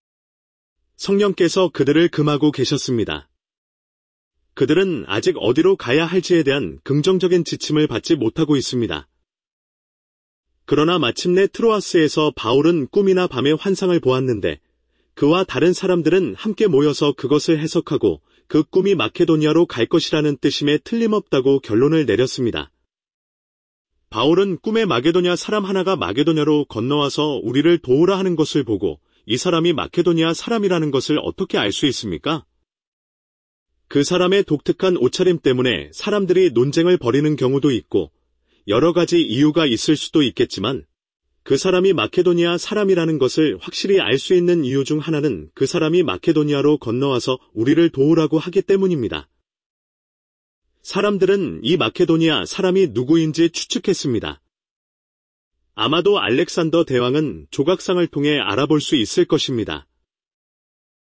성령께서 그들을 금하고 계셨습니다. 그들은 아직 어디로 가야 할지에 대한 긍정적인 지침을 받지 못하고 있습니다. 그러나 마침내 트로아스에서 바울은 꿈이나 밤의 환상을 보았는데 그와 다른 사람들은 함께 모여서 그것을 해석하고 그 꿈이 마케도니아로 갈 것이라는 뜻임에 틀림없다고 결론을 내렸습니다. 바울은 꿈에 마게도냐 사람 하나가 마게도냐로 건너와서 우리를 도우라 하는 것을 보고 이 사람이 마케도니아 사람이라는 것을 어떻게 알 수 있습니까? 그 사람의 독특한 옷차림 때문에 사람들이 논쟁을 벌이는 경우도 있고 여러 가지 이유가 있을 수도 있겠지만 그 사람이 마케도니아 사람이라는 것을 확실히 알 수 있는 이유 중 하나는 그 사람이 마케도니아로 건너와서 우리를 도우라고 하기 때문입니다. 사람들은 이 마케도니아 사람이 누구인지 추측했습니다. 아마도 알렉산더 대왕은 조각상을 통해 알아볼 수 있을 것입니다.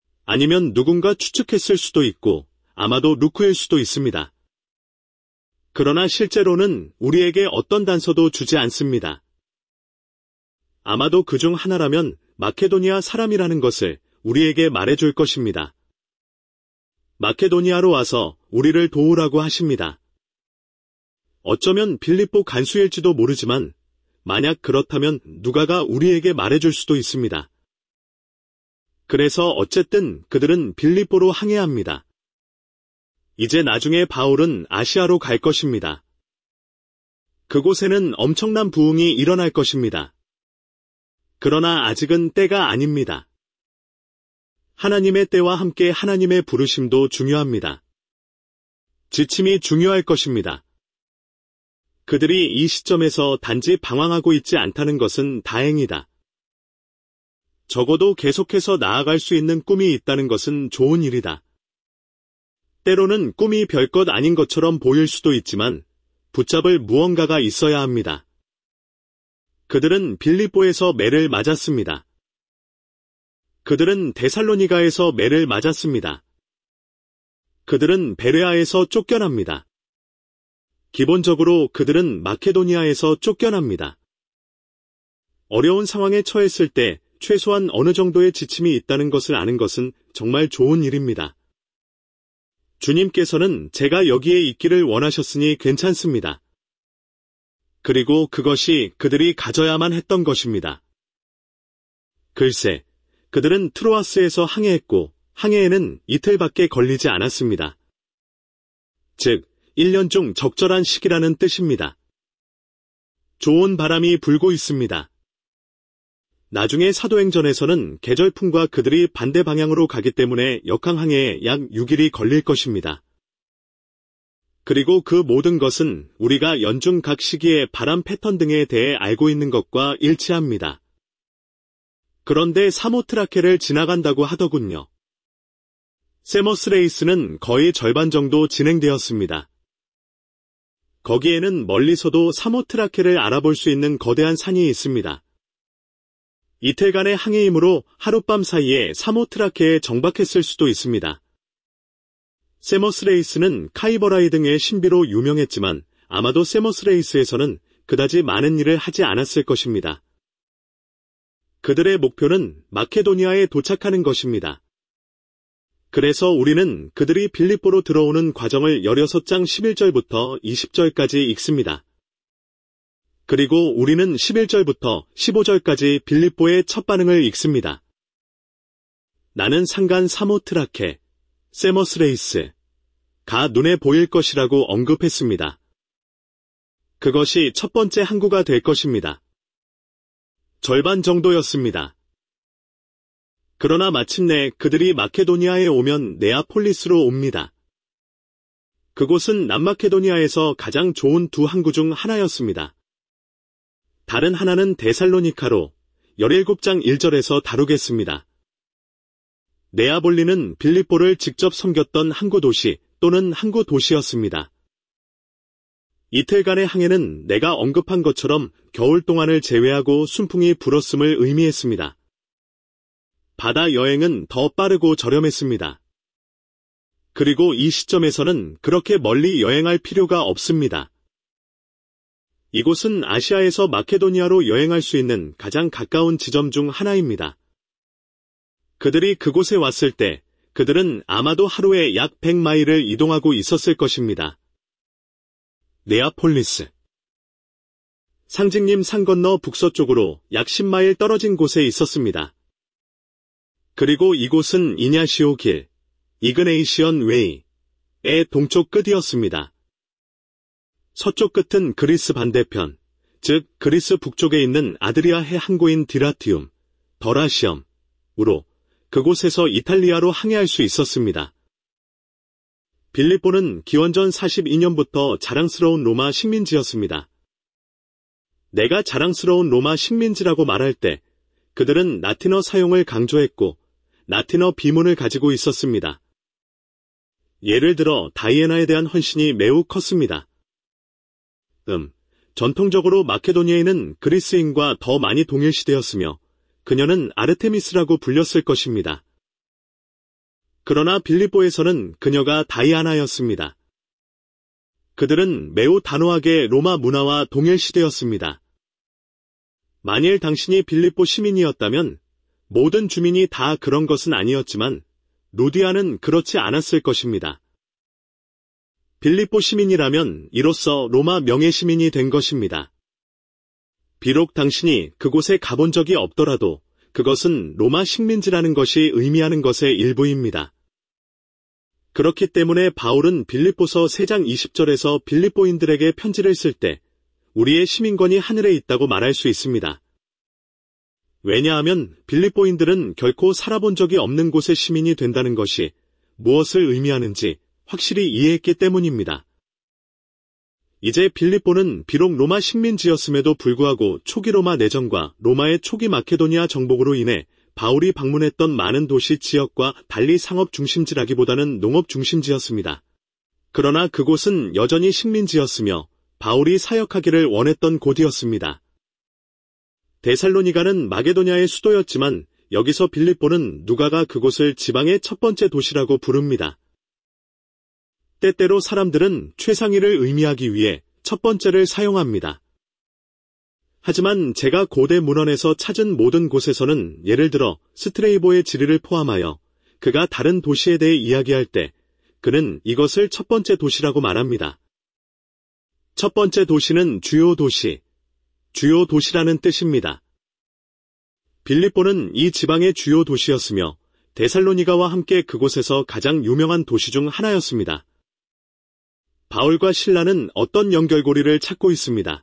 아니면 누군가 추측했을 수도 있고 아마도 루크일 수도 있습니다. 그러나 실제로는 우리에게 어떤 단서도 주지 않습니다. 아마도 그중 하나라면 마케도니아 사람이라는 것을 우리에게 말해줄 것입니다. 마케도니아로 와서 우리를 도우라고 하십니다. 어쩌면 빌립보 간수일지도 모르지만 만약 그렇다면 누가가 우리에게 말해줄 수도 있습니다. 그래서 어쨌든 그들은 빌립보로 항해합니다. 이제 나중에 바울은 아시아로 갈 것입니다. 그곳에는 엄청난 부흥이 일어날 것입니다. 그러나 아직은 때가 아닙니다. 하나님의 때와 함께 하나님의 부르심도 중요합니다. 지침이 중요할 것입니다. 그들이 이 시점에서 단지 방황하고 있지 않다는 것은 다행이다. 적어도 계속해서 나아갈 수 있는 꿈이 있다는 것은 좋은 일이다. 때로는 꿈이 별것 아닌 것처럼 보일 수도 있지만 붙잡을 무언가가 있어야 합니다. 그들은 빌립보에서 매를 맞았습니다. 그들은 데살로니가에서 매를 맞았습니다. 그들은 베레아에서 쫓겨납니다. 기본적으로 그들은 마케도니아에서 쫓겨납니다. 어려운 상황에 처했을 때 최소한 어느 정도의 지침이 있다는 것을 아는 것은 정말 좋은 일입니다. 주님께서는 제가 여기에 있기를 원하셨으니 괜찮습니다. 그리고 그것이 그들이 가져야만 했던 것입니다. 글쎄, 그들은 트로아스에서 항해했고 항해에는 이틀밖에 걸리지 않았습니다. 즉, 일 년 중 적절한 시기라는 뜻입니다. 좋은 바람이 불고 있습니다. 나중에 사도행전에서는 계절풍과 그들이 반대 방향으로 가기 때문에 역항항해에 약 육 일이 걸릴 것입니다. 그리고 그 모든 것은 우리가 연중 각 시기의 바람 패턴 등에 대해 알고 있는 것과 일치합니다. 그런데 사모트라케를 지나간다고 하더군요. 세머스 레이스는 거의 절반 정도 진행되었습니다. 거기에는 멀리서도 사모트라케를 알아볼 수 있는 거대한 산이 있습니다. 이틀간의 항해이므로 하룻밤 사이에 사모트라케에 정박했을 수도 있습니다. 세머스 레이스는 카이버라이 등의 신비로 유명했지만 아마도 세머스 레이스에서는 그다지 많은 일을 하지 않았을 것입니다. 그들의 목표는 마케도니아에 도착하는 것입니다. 그래서 우리는 그들이 빌립보로 들어오는 과정을 십육 장 십일 절부터 이십 절까지 읽습니다. 그리고 우리는 십일 절부터 십오 절까지 빌립보의 첫 반응을 읽습니다. 나는 상간 사모트라케, 세머스 레이스, 가 눈에 보일 것이라고 언급했습니다. 그것이 첫 번째 항구가 될 것입니다. 절반 정도였습니다. 그러나 마침내 그들이 마케도니아에 오면 네아폴리스로 옵니다. 그곳은 남마케도니아에서 가장 좋은 두 항구 중 하나였습니다. 다른 하나는 데살로니카로 십칠 장 일 절에서 다루겠습니다. 네아볼리는 빌립보를 직접 섬겼던 항구 도시 또는 항구 도시였습니다. 이틀간의 항해는 내가 언급한 것처럼 겨울 동안을 제외하고 순풍이 불었음을 의미했습니다. 바다 여행은 더 빠르고 저렴했습니다. 그리고 이 시점에서는 그렇게 멀리 여행할 필요가 없습니다. 이곳은 아시아에서 마케도니아로 여행할 수 있는 가장 가까운 지점 중 하나입니다. 그들이 그곳에 왔을 때 그들은 아마도 하루에 약 백 마일을 이동하고 있었을 것입니다. 네아폴리스. 상징림 산 건너 북서쪽으로 약 십 마일 떨어진 곳에 있었습니다. 그리고 이곳은 이냐시오 길, 이그네이시언 웨이의 동쪽 끝이었습니다. 서쪽 끝은 그리스 반대편, 즉 그리스 북쪽에 있는 아드리아해 항구인 디라티움, 더라시엄으로 그곳에서 이탈리아로 항해할 수 있었습니다. 빌립보는 기원전 사십이 년부터 자랑스러운 로마 식민지였습니다. 내가 자랑스러운 로마 식민지라고 말할 때 그들은 라틴어 사용을 강조했고 라틴어 비문을 가지고 있었습니다. 예를 들어 다이애나에 대한 헌신이 매우 컸습니다. 음, 전통적으로 마케도니아에는 그리스인과 더 많이 동일시되었으며 그녀는 아르테미스라고 불렸을 것입니다. 그러나 빌립보에서는 그녀가 다이아나였습니다. 그들은 매우 단호하게 로마 문화와 동일시되었습니다. 만일 당신이 빌립보 시민이었다면 모든 주민이 다 그런 것은 아니었지만 루디아는 그렇지 않았을 것입니다. 빌립보 시민이라면 이로써 로마 명예시민이 된 것입니다. 비록 당신이 그곳에 가본 적이 없더라도 그것은 로마 식민지라는 것이 의미하는 것의 일부입니다. 그렇기 때문에 바울은 빌립보서 세 장 이십 절에서 빌립보인들에게 편지를 쓸 때 우리의 시민권이 하늘에 있다고 말할 수 있습니다. 왜냐하면 빌립보인들은 결코 살아본 적이 없는 곳의 시민이 된다는 것이 무엇을 의미하는지 확실히 이해했기 때문입니다. 이제 빌립보는 비록 로마 식민지였음에도 불구하고 초기 로마 내정과 로마의 초기 마케도니아 정복으로 인해 바울이 방문했던 많은 도시 지역과 달리 상업 중심지라기보다는 농업 중심지였습니다. 그러나 그곳은 여전히 식민지였으며 바울이 사역하기를 원했던 곳이었습니다. 데살로니가는 마게도냐의 수도였지만 여기서 빌립보는 누가가 그곳을 지방의 첫 번째 도시라고 부릅니다. 때때로 사람들은 최상위를 의미하기 위해 첫 번째를 사용합니다. 하지만 제가 고대 문헌에서 찾은 모든 곳에서는 예를 들어 스트레이보의 지리를 포함하여 그가 다른 도시에 대해 이야기할 때 그는 이것을 첫 번째 도시라고 말합니다. 첫 번째 도시는 주요 도시, 주요 도시라는 뜻입니다. 빌립보는 이 지방의 주요 도시였으며 데살로니가와 함께 그곳에서 가장 유명한 도시 중 하나였습니다. 바울과 실라는 어떤 연결고리를 찾고 있습니다.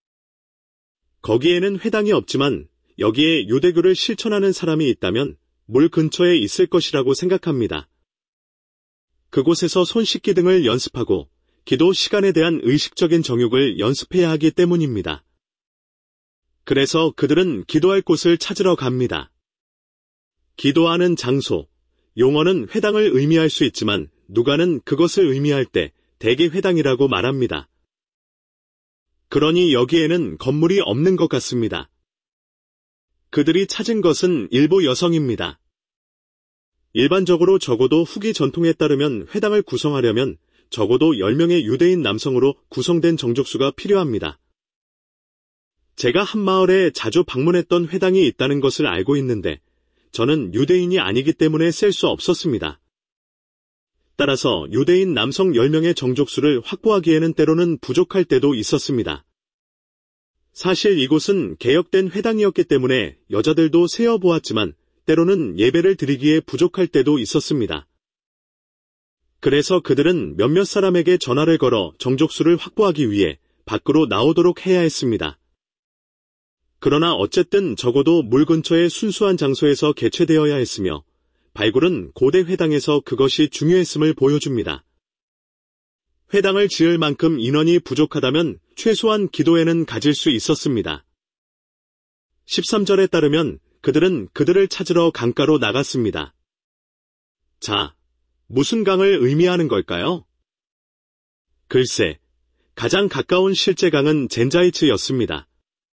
거기에는 회당이 없지만 여기에 유대교를 실천하는 사람이 있다면 물 근처에 있을 것이라고 생각합니다. 그곳에서 손 씻기 등을 연습하고 기도 시간에 대한 의식적인 정욕을 연습해야 하기 때문입니다. 그래서 그들은 기도할 곳을 찾으러 갑니다. 기도하는 장소, 용어는 회당을 의미할 수 있지만 누가는 그것을 의미할 때 대개 회당이라고 말합니다. 그러니 여기에는 건물이 없는 것 같습니다. 그들이 찾은 것은 일부 여성입니다. 일반적으로 적어도 후기 전통에 따르면 회당을 구성하려면 적어도 열 명의 유대인 남성으로 구성된 정족수가 필요합니다. 제가 한 마을에 자주 방문했던 회당이 있다는 것을 알고 있는데 저는 유대인이 아니기 때문에 셀 수 없었습니다. 따라서 유대인 남성 열 명의 정족수를 확보하기에는 때로는 부족할 때도 있었습니다. 사실 이곳은 개혁된 회당이었기 때문에 여자들도 세어보았지만 때로는 예배를 드리기에 부족할 때도 있었습니다. 그래서 그들은 몇몇 사람에게 전화를 걸어 정족수를 확보하기 위해 밖으로 나오도록 해야 했습니다. 그러나 어쨌든 적어도 물 근처의 순수한 장소에서 개최되어야 했으며 발굴은 고대 회당에서 그것이 중요했음을 보여줍니다. 회당을 지을 만큼 인원이 부족하다면 최소한 기도회는 가질 수 있었습니다. 십삼 절에 따르면 그들은 그들을 찾으러 강가로 나갔습니다. 자, 무슨 강을 의미하는 걸까요? 글쎄, 가장 가까운 실제 강은 젠자이츠였습니다.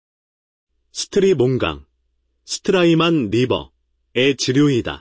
스트리몬강, 스트라이만 리버의 지류이다.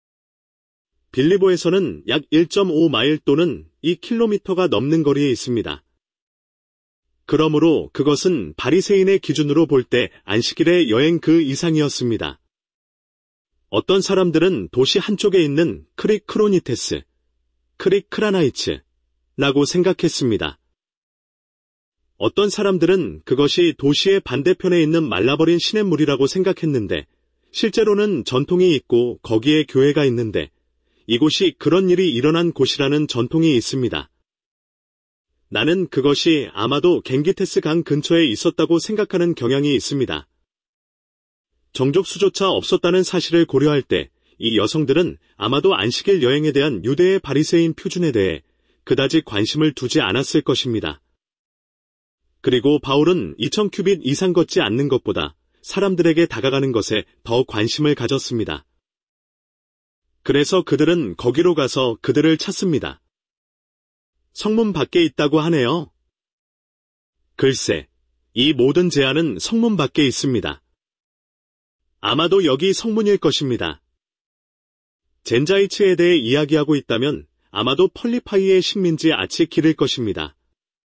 빌립보에서는 약 일 점 오 마일 또는 이 킬로미터가 넘는 거리에 있습니다. 그러므로 그것은 바리새인의 기준으로 볼 때 안식일의 여행 그 이상이었습니다. 어떤 사람들은 도시 한쪽에 있는 크릭 크로니테스, 크릭 크라나이츠라고 생각했습니다. 어떤 사람들은 그것이 도시의 반대편에 있는 말라버린 시냇물이라고 생각했는데 실제로는 전통이 있고 거기에 교회가 있는데 이곳이 그런 일이 일어난 곳이라는 전통이 있습니다. 나는 그것이 아마도 갱기테스 강 근처에 있었다고 생각하는 경향이 있습니다. 정족수조차 없었다는 사실을 고려할 때 이 여성들은 아마도 안식일 여행에 대한 유대의 바리새인 표준에 대해 그다지 관심을 두지 않았을 것입니다. 그리고 바울은 이천 큐빗 이상 걷지 않는 것보다 사람들에게 다가가는 것에 더 관심을 가졌습니다. 그래서 그들은 거기로 가서 그들을 찾습니다. 성문 밖에 있다고 하네요. 글쎄, 이 모든 제안은 성문 밖에 있습니다. 아마도 여기 성문일 것입니다. 젠자이츠에 대해 이야기하고 있다면 아마도 펄리파이의 식민지 아치킬일 것입니다.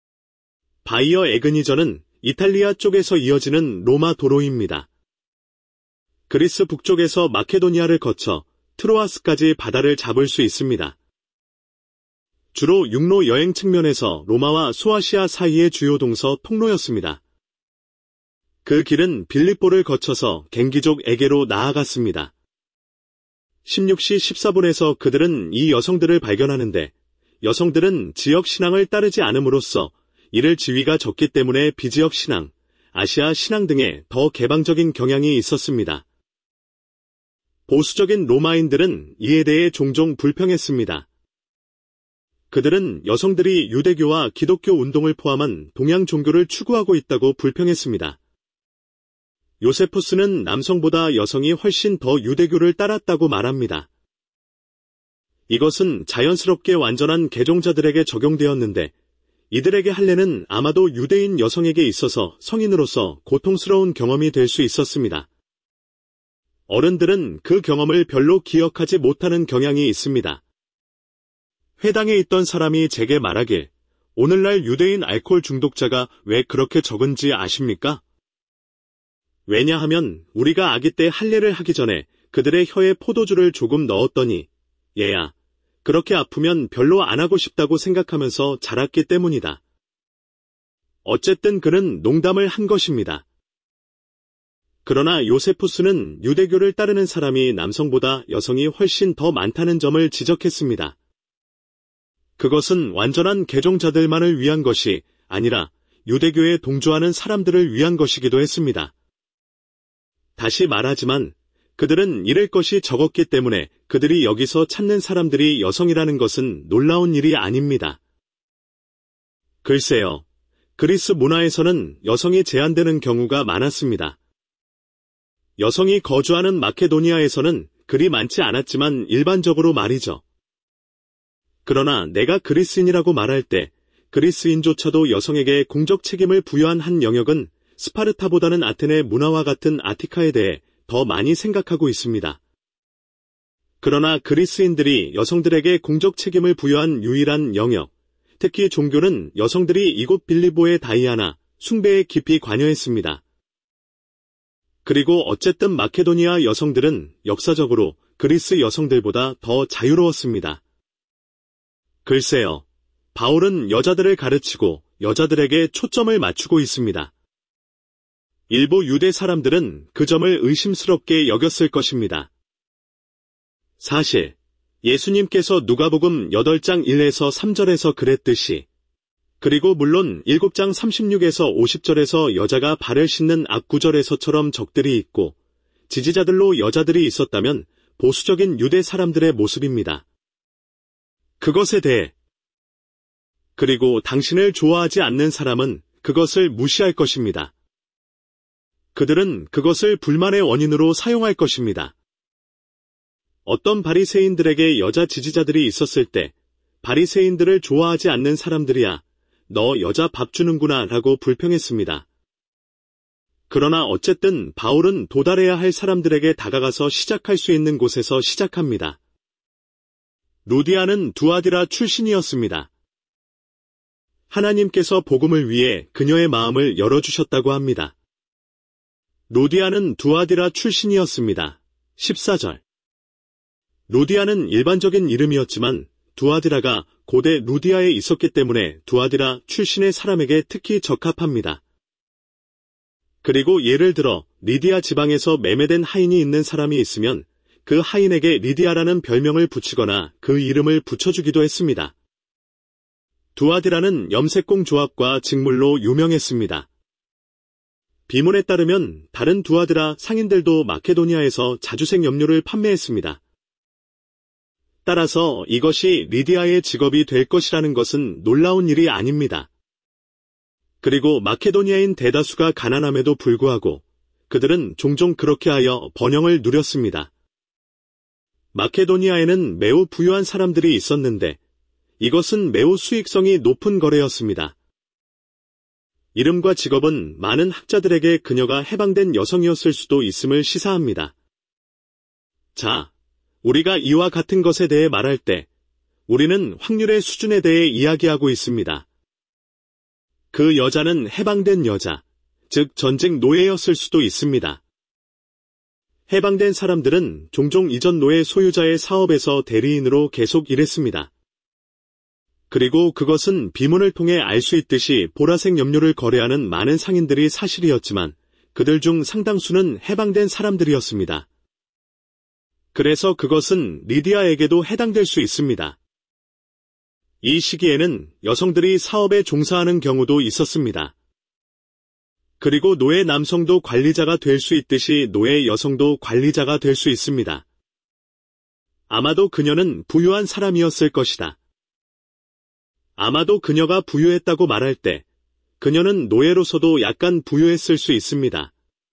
바이어 에그니저는 이탈리아 쪽에서 이어지는 로마 도로입니다. 그리스 북쪽에서 마케도니아를 거쳐 트로아스까지 바다를 잡을 수 있습니다. 주로 육로 여행 측면에서 로마와 소아시아 사이의 주요 동서 통로였습니다. 그 길은 빌립보를 거쳐서 갱기족에게로 나아갔습니다. 십육 시 십사 분에서 그들은 이 여성들을 발견하는데 여성들은 지역 신앙을 따르지 않음으로써 이를 지위가 적기 때문에 비지역 신앙, 아시아 신앙 등에 더 개방적인 경향이 있었습니다. 보수적인 로마인들은 이에 대해 종종 불평했습니다. 그들은 여성들이 유대교와 기독교 운동을 포함한 동양 종교를 추구하고 있다고 불평했습니다. 요세푸스는 남성보다 여성이 훨씬 더 유대교를 따랐다고 말합니다. 이것은 자연스럽게 완전한 개종자들에게 적용되었는데 이들에게 할례는 아마도 유대인 여성에게 있어서 성인으로서 고통스러운 경험이 될 수 있었습니다. 어른들은 그 경험을 별로 기억하지 못하는 경향이 있습니다. 회당에 있던 사람이 제게 말하길, 오늘날 유대인 알코올 중독자가 왜 그렇게 적은지 아십니까? 왜냐하면 우리가 아기 때 할례를 하기 전에 그들의 혀에 포도주를 조금 넣었더니 얘야, 그렇게 아프면 별로 안 하고 싶다고 생각하면서 자랐기 때문이다. 어쨌든 그는 농담을 한 것입니다. 그러나 요세푸스는 유대교를 따르는 사람이 남성보다 여성이 훨씬 더 많다는 점을 지적했습니다. 그것은 완전한 개종자들만을 위한 것이 아니라 유대교에 동조하는 사람들을 위한 것이기도 했습니다. 다시 말하지만 그들은 잃을 것이 적었기 때문에 그들이 여기서 찾는 사람들이 여성이라는 것은 놀라운 일이 아닙니다. 글쎄요, 그리스 문화에서는 여성이 제한되는 경우가 많았습니다. 여성이 거주하는 마케도니아에서는 그리 많지 않았지만 일반적으로 말이죠. 그러나 내가 그리스인이라고 말할 때 그리스인조차도 여성에게 공적 책임을 부여한 한 영역은 스파르타보다는 아테네 문화와 같은 아티카에 대해 더 많이 생각하고 있습니다. 그러나 그리스인들이 여성들에게 공적 책임을 부여한 유일한 영역, 특히 종교는 여성들이 이곳 빌립보의 다이아나, 숭배에 깊이 관여했습니다. 그리고 어쨌든 마케도니아 여성들은 역사적으로 그리스 여성들보다 더 자유로웠습니다. 글쎄요, 바울은 여자들을 가르치고 여자들에게 초점을 맞추고 있습니다. 일부 유대 사람들은 그 점을 의심스럽게 여겼을 것입니다. 사실 예수님께서 누가복음 여덟 장 일에서 삼 절에서 그랬듯이 그리고 물론 일곱 장 삼십육에서 오십 절에서 여자가 발을 씻는 앞 구절에서처럼 적들이 있고 지지자들로 여자들이 있었다면 보수적인 유대 사람들의 모습입니다. 그것에 대해 그리고 당신을 좋아하지 않는 사람은 그것을 무시할 것입니다. 그들은 그것을 불만의 원인으로 사용할 것입니다. 어떤 바리새인들에게 여자 지지자들이 있었을 때 바리새인들을 좋아하지 않는 사람들이야 너 여자 밥 주는구나 라고 불평했습니다. 그러나 어쨌든 바울은 도달해야 할 사람들에게 다가가서 시작할 수 있는 곳에서 시작합니다. 루디아는 두아디라 출신이었습니다. 하나님께서 복음을 위해 그녀의 마음을 열어주셨다고 합니다. 루디아는 두아디라 출신이었습니다. 십사 절. 루디아는 일반적인 이름이었지만 두아디라가 고대 루디아에 있었기 때문에 두아디라 출신의 사람에게 특히 적합합니다. 그리고 예를 들어 리디아 지방에서 매매된 하인이 있는 사람이 있으면 그 하인에게 리디아라는 별명을 붙이거나 그 이름을 붙여주기도 했습니다. 두아디라는 염색공 조합과 직물로 유명했습니다. 비문에 따르면 다른 두아디라 상인들도 마케도니아에서 자주색 염료를 판매했습니다. 따라서 이것이 리디아의 직업이 될 것이라는 것은 놀라운 일이 아닙니다. 그리고 마케도니아인 대다수가 가난함에도 불구하고 그들은 종종 그렇게 하여 번영을 누렸습니다. 마케도니아에는 매우 부유한 사람들이 있었는데 이것은 매우 수익성이 높은 거래였습니다. 이름과 직업은 많은 학자들에게 그녀가 해방된 여성이었을 수도 있음을 시사합니다. 자, 우리가 이와 같은 것에 대해 말할 때 우리는 확률의 수준에 대해 이야기하고 있습니다. 그 여자는 해방된 여자, 즉 전직 노예였을 수도 있습니다. 해방된 사람들은 종종 이전 노예 소유자의 사업에서 대리인으로 계속 일했습니다. 그리고 그것은 비문을 통해 알 수 있듯이 보라색 염료를 거래하는 많은 상인들이 사실이었지만 그들 중 상당수는 해방된 사람들이었습니다. 그래서 그것은 리디아에게도 해당될 수 있습니다. 이 시기에는 여성들이 사업에 종사하는 경우도 있었습니다. 그리고 노예 남성도 관리자가 될 수 있듯이 노예 여성도 관리자가 될 수 있습니다. 아마도 그녀는 부유한 사람이었을 것이다. 아마도 그녀가 부유했다고 말할 때 그녀는 노예로서도 약간 부유했을 수 있습니다.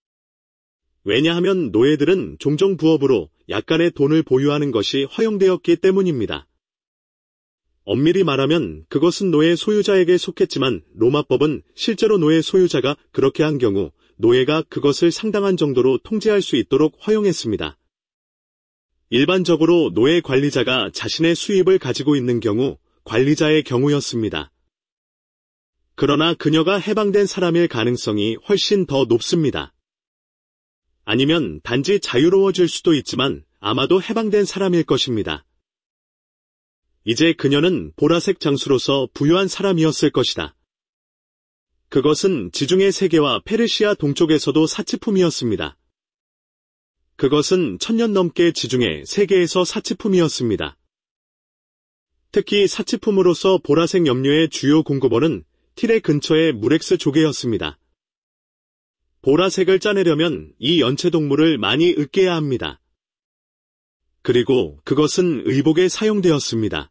왜냐하면 노예들은 종종 부업으로 약간의 돈을 보유하는 것이 허용되었기 때문입니다. 엄밀히 말하면 그것은 노예 소유자에게 속했지만 로마법은 실제로 노예 소유자가 그렇게 한 경우 노예가 그것을 상당한 정도로 통제할 수 있도록 허용했습니다. 일반적으로 노예 관리자가 자신의 수입을 가지고 있는 경우 관리자의 경우였습니다. 그러나 그녀가 해방된 사람일 가능성이 훨씬 더 높습니다. 아니면 단지 자유로워질 수도 있지만 아마도 해방된 사람일 것입니다. 이제 그녀는 보라색 장수로서 부유한 사람이었을 것이다. 그것은 지중해 세계와 페르시아 동쪽에서도 사치품이었습니다. 그것은 천년 넘게 지중해 세계에서 사치품이었습니다. 특히 사치품으로서 보라색 염료의 주요 공급원은 티레 근처의 무렉스 조개였습니다. 보라색을 짜내려면 이 연체동물을 많이 으깨야 합니다. 그리고 그것은 의복에 사용되었습니다.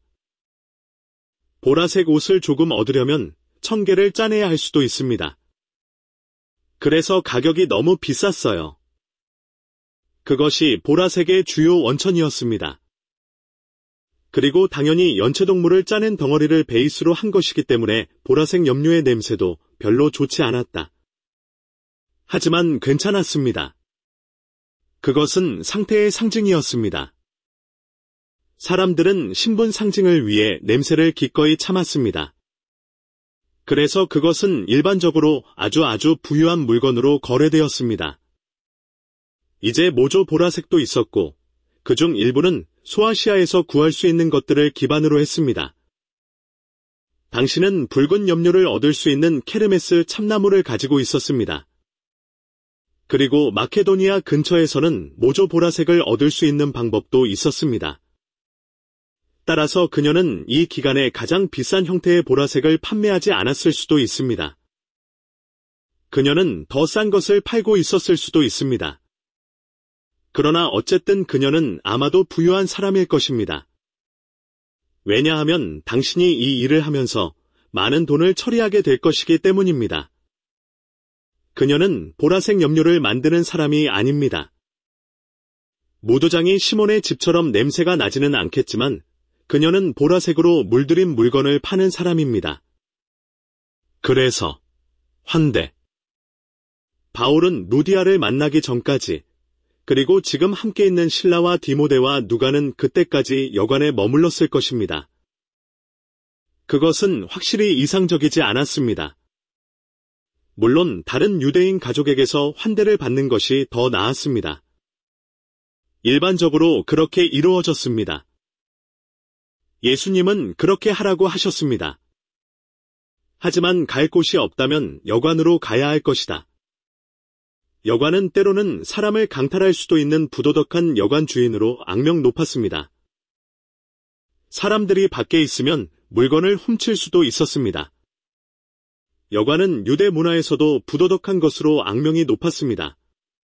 보라색 옷을 조금 얻으려면 천 개를 짜내야 할 수도 있습니다. 그래서 가격이 너무 비쌌어요. 그것이 보라색의 주요 원천이었습니다. 그리고 당연히 연체동물을 짜낸 덩어리를 베이스로 한 것이기 때문에 보라색 염료의 냄새도 별로 좋지 않았다. 하지만 괜찮았습니다. 그것은 상태의 상징이었습니다. 사람들은 신분 상징을 위해 냄새를 기꺼이 참았습니다. 그래서 그것은 일반적으로 아주 아주 부유한 물건으로 거래되었습니다. 이제 모조 보라색도 있었고 그중 일부는 소아시아에서 구할 수 있는 것들을 기반으로 했습니다. 당신은 붉은 염료를 얻을 수 있는 케르메스 참나무를 가지고 있었습니다. 그리고 마케도니아 근처에서는 모조 보라색을 얻을 수 있는 방법도 있었습니다. 따라서 그녀는 이 기간에 가장 비싼 형태의 보라색을 판매하지 않았을 수도 있습니다. 그녀는 더 싼 것을 팔고 있었을 수도 있습니다. 그러나 어쨌든 그녀는 아마도 부유한 사람일 것입니다. 왜냐하면 당신이 이 일을 하면서 많은 돈을 처리하게 될 것이기 때문입니다. 그녀는 보라색 염료를 만드는 사람이 아닙니다. 무도장이 시몬의 집처럼 냄새가 나지는 않겠지만 그녀는 보라색으로 물들인 물건을 파는 사람입니다. 그래서 환대. 바울은 루디아를 만나기 전까지 그리고 지금 함께 있는 실라와 디모데와 누가는 그때까지 여관에 머물렀을 것입니다. 그것은 확실히 이상적이지 않았습니다. 물론 다른 유대인 가족에게서 환대를 받는 것이 더 나았습니다. 일반적으로 그렇게 이루어졌습니다. 예수님은 그렇게 하라고 하셨습니다. 하지만 갈 곳이 없다면 여관으로 가야 할 것이다. 여관은 때로는 사람을 강탈할 수도 있는 부도덕한 여관 주인으로 악명 높았습니다. 사람들이 밖에 있으면 물건을 훔칠 수도 있었습니다. 여관은 유대 문화에서도 부도덕한 것으로 악명이 높았습니다.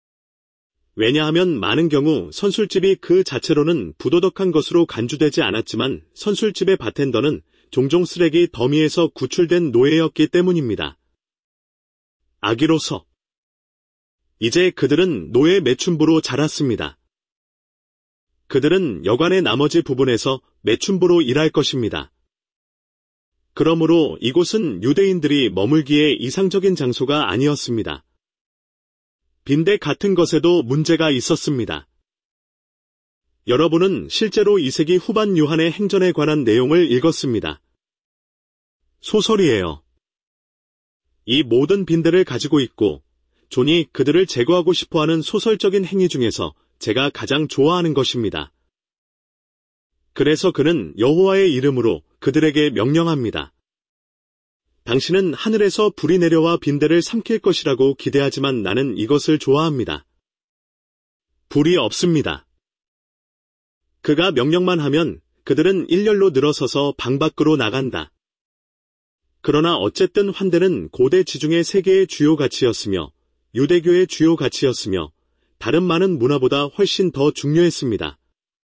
왜냐하면 많은 경우 선술집이 그 자체로는 부도덕한 것으로 간주되지 않았지만 선술집의 바텐더는 종종 쓰레기 더미에서 구출된 노예였기 때문입니다. 아기로서 이제 그들은 노예 매춘부로 자랐습니다. 그들은 여관의 나머지 부분에서 매춘부로 일할 것입니다. 그러므로 이곳은 유대인들이 머물기에 이상적인 장소가 아니었습니다. 빈대 같은 것에도 문제가 있었습니다. 여러분은 실제로 이 세기 후반 요한의 행전에 관한 내용을 읽었습니다. 소설이에요. 이 모든 빈대를 가지고 있고 존이 그들을 제거하고 싶어하는 소설적인 행위 중에서 제가 가장 좋아하는 것입니다. 그래서 그는 여호와의 이름으로 그들에게 명령합니다. 당신은 하늘에서 불이 내려와 빈대를 삼킬 것이라고 기대하지만 나는 이것을 좋아합니다. 불이 없습니다. 그가 명령만 하면 그들은 일렬로 늘어서서 방 밖으로 나간다. 그러나 어쨌든 환대는 고대 지중해 세계의 주요 가치였으며 유대교의 주요 가치였으며 다른 많은 문화보다 훨씬 더 중요했습니다.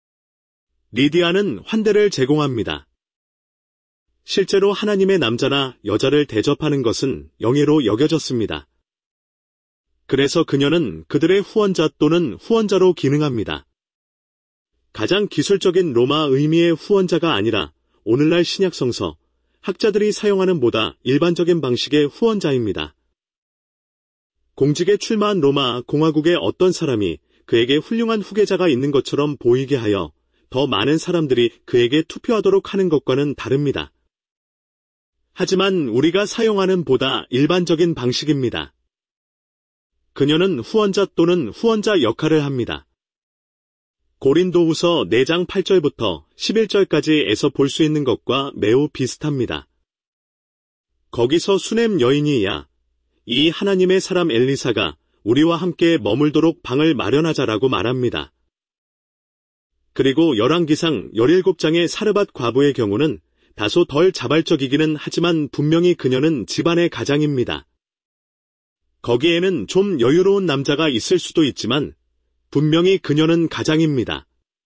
리디아는 환대를 제공합니다. 실제로 하나님의 남자나 여자를 대접하는 것은 영예로 여겨졌습니다. 그래서 그녀는 그들의 후원자 또는 후원자로 기능합니다. 가장 기술적인 로마 의미의 후원자가 아니라 오늘날 신약 성서, 학자들이 사용하는 보다 일반적인 방식의 후원자입니다. 공직에 출마한 로마 공화국의 어떤 사람이 그에게 훌륭한 후계자가 있는 것처럼 보이게 하여 더 많은 사람들이 그에게 투표하도록 하는 것과는 다릅니다. 하지만 우리가 사용하는 보다 일반적인 방식입니다. 그녀는 후원자 또는 후원자 역할을 합니다. 고린도후서 네 장 팔 절부터 십일 절까지에서 볼 수 있는 것과 매우 비슷합니다. 거기서 수넴 여인이야, 이 하나님의 사람 엘리사가 우리와 함께 머물도록 방을 마련하자라고 말합니다. 그리고 열왕기상 십칠 장의 사르밧 과부의 경우는 다소 덜 자발적이기는 하지만 분명히 그녀는 집안의 가장입니다. 거기에는 좀 여유로운 남자가 있을 수도 있지만 분명히 그녀는 가장입니다.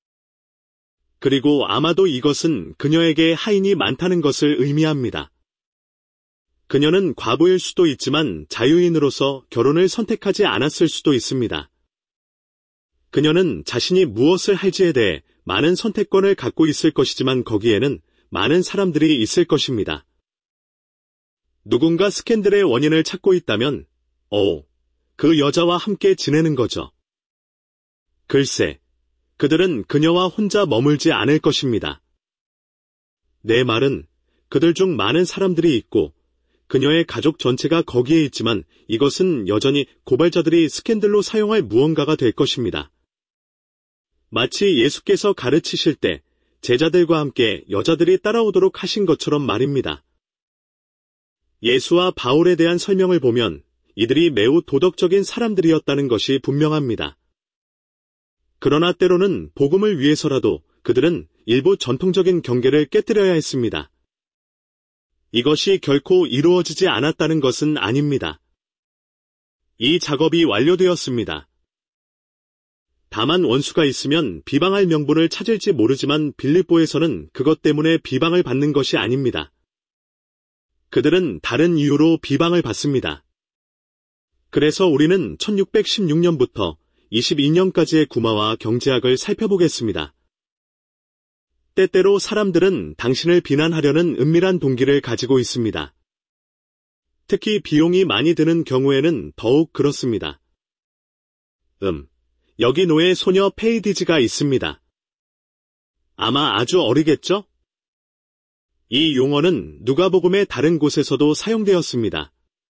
그리고 아마도 이것은 그녀에게 하인이 많다는 것을 의미합니다. 그녀는 과부일 수도 있지만 자유인으로서 결혼을 선택하지 않았을 수도 있습니다. 그녀는 자신이 무엇을 할지에 대해 많은 선택권을 갖고 있을 것이지만 거기에는 많은 사람들이 있을 것입니다. 누군가 스캔들의 원인을 찾고 있다면, 오, 그 여자와 함께 지내는 거죠. 글쎄, 그들은 그녀와 혼자 머물지 않을 것입니다. 내 말은 그들 중 많은 사람들이 있고 그녀의 가족 전체가 거기에 있지만 이것은 여전히 고발자들이 스캔들로 사용할 무언가가 될 것입니다. 마치 예수께서 가르치실 때 제자들과 함께 여자들이 따라오도록 하신 것처럼 말입니다. 예수와 바울에 대한 설명을 보면 이들이 매우 도덕적인 사람들이었다는 것이 분명합니다. 그러나 때로는 복음을 위해서라도 그들은 일부 전통적인 경계를 깨뜨려야 했습니다. 이것이 결코 이루어지지 않았다는 것은 아닙니다. 이 작업이 완료되었습니다. 다만 원수가 있으면 비방할 명분을 찾을지 모르지만 빌립보에서는 그것 때문에 비방을 받는 것이 아닙니다. 그들은 다른 이유로 비방을 받습니다. 그래서 우리는 천육백십육 년부터 이십이 년까지의 구마와 경제학을 살펴보겠습니다. 때때로 사람들은 당신을 비난하려는 은밀한 동기를 가지고 있습니다. 특히 비용이 많이 드는 경우에는 더욱 그렇습니다. 음, 여기 노예 소녀 페이디즈가 있습니다. 아마 아주 어리겠죠? 이 용어는 누가복음의 다른 곳에서도 사용되었습니다.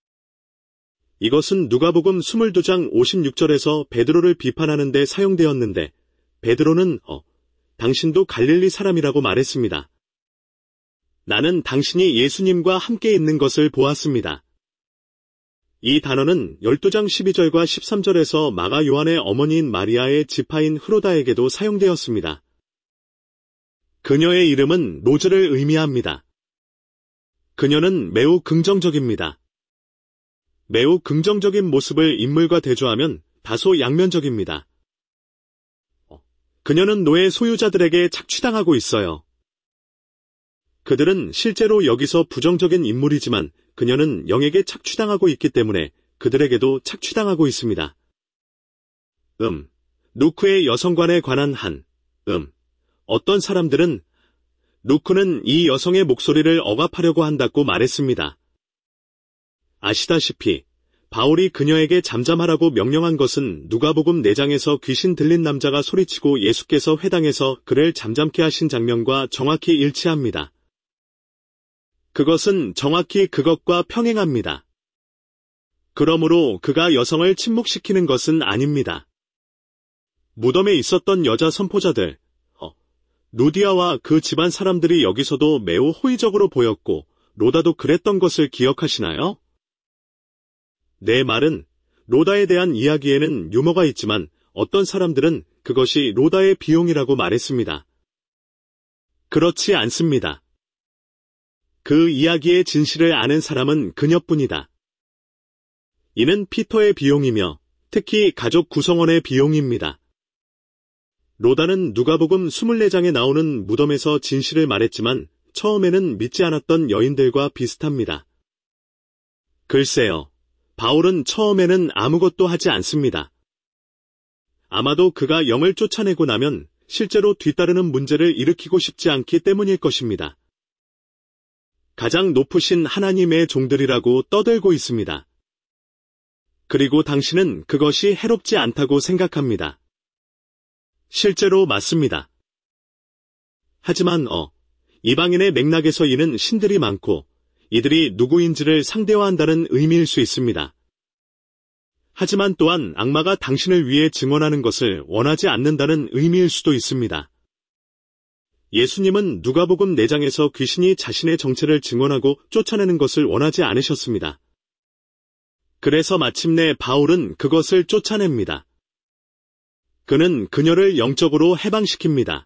이것은 누가복음 이십이 장 오십육 절에서 베드로를 비판하는 데 사용되었는데 베드로는 어, 당신도 갈릴리 사람이라고 말했습니다. 나는 당신이 예수님과 함께 있는 것을 보았습니다. 이 단어는 십이 장 십이 절과 십삼 절에서 마가 요한의 어머니인 마리아의 지파인 흐로다에게도 사용되었습니다. 그녀의 이름은 로즈를 의미합니다. 그녀는 매우 긍정적입니다. 매우 긍정적인 모습을 인물과 대조하면 다소 양면적입니다. 그녀는 노예 소유자들에게 착취당하고 있어요. 그들은 실제로 여기서 부정적인 인물이지만 그녀는 영에게 착취당하고 있기 때문에 그들에게도 착취당하고 있습니다. 음, 루크의 여성관에 관한 한, 음, 어떤 사람들은 루크는 이 여성의 목소리를 억압하려고 한다고 말했습니다. 아시다시피 바울이 그녀에게 잠잠하라고 명령한 것은 누가복음 네 장에서 귀신 들린 남자가 소리치고 예수께서 회당에서 그를 잠잠케 하신 장면과 정확히 일치합니다. 그것은 정확히 그것과 평행합니다. 그러므로 그가 여성을 침묵시키는 것은 아닙니다. 무덤에 있었던 여자 선포자들, 어, 루디아와 그 집안 사람들이 여기서도 매우 호의적으로 보였고 로다도 그랬던 것을 기억하시나요? 내 말은 로다에 대한 이야기에는 유머가 있지만 어떤 사람들은 그것이 로다의 비용이라고 말했습니다. 그렇지 않습니다. 그 이야기의 진실을 아는 사람은 그녀뿐이다. 이는 피터의 비용이며 특히 가족 구성원의 비용입니다. 로다는 누가복음 이십사 장에 나오는 무덤에서 진실을 말했지만 처음에는 믿지 않았던 여인들과 비슷합니다. 글쎄요, 바울은 처음에는 아무것도 하지 않습니다. 아마도 그가 영을 쫓아내고 나면 실제로 뒤따르는 문제를 일으키고 싶지 않기 때문일 것입니다. 가장 높으신 하나님의 종들이라고 떠들고 있습니다. 그리고 당신은 그것이 해롭지 않다고 생각합니다. 실제로 맞습니다. 하지만 어, 이방인의 맥락에서 이는 신들이 많고 이들이 누구인지를 상대화한다는 의미일 수 있습니다. 하지만 또한 악마가 당신을 위해 증언하는 것을 원하지 않는다는 의미일 수도 있습니다. 예수님은 누가복음 사 장에서 귀신이 자신의 정체를 증언하고 쫓아내는 것을 원하지 않으셨습니다. 그래서 마침내 바울은 그것을 쫓아냅니다. 그는 그녀를 영적으로 해방시킵니다.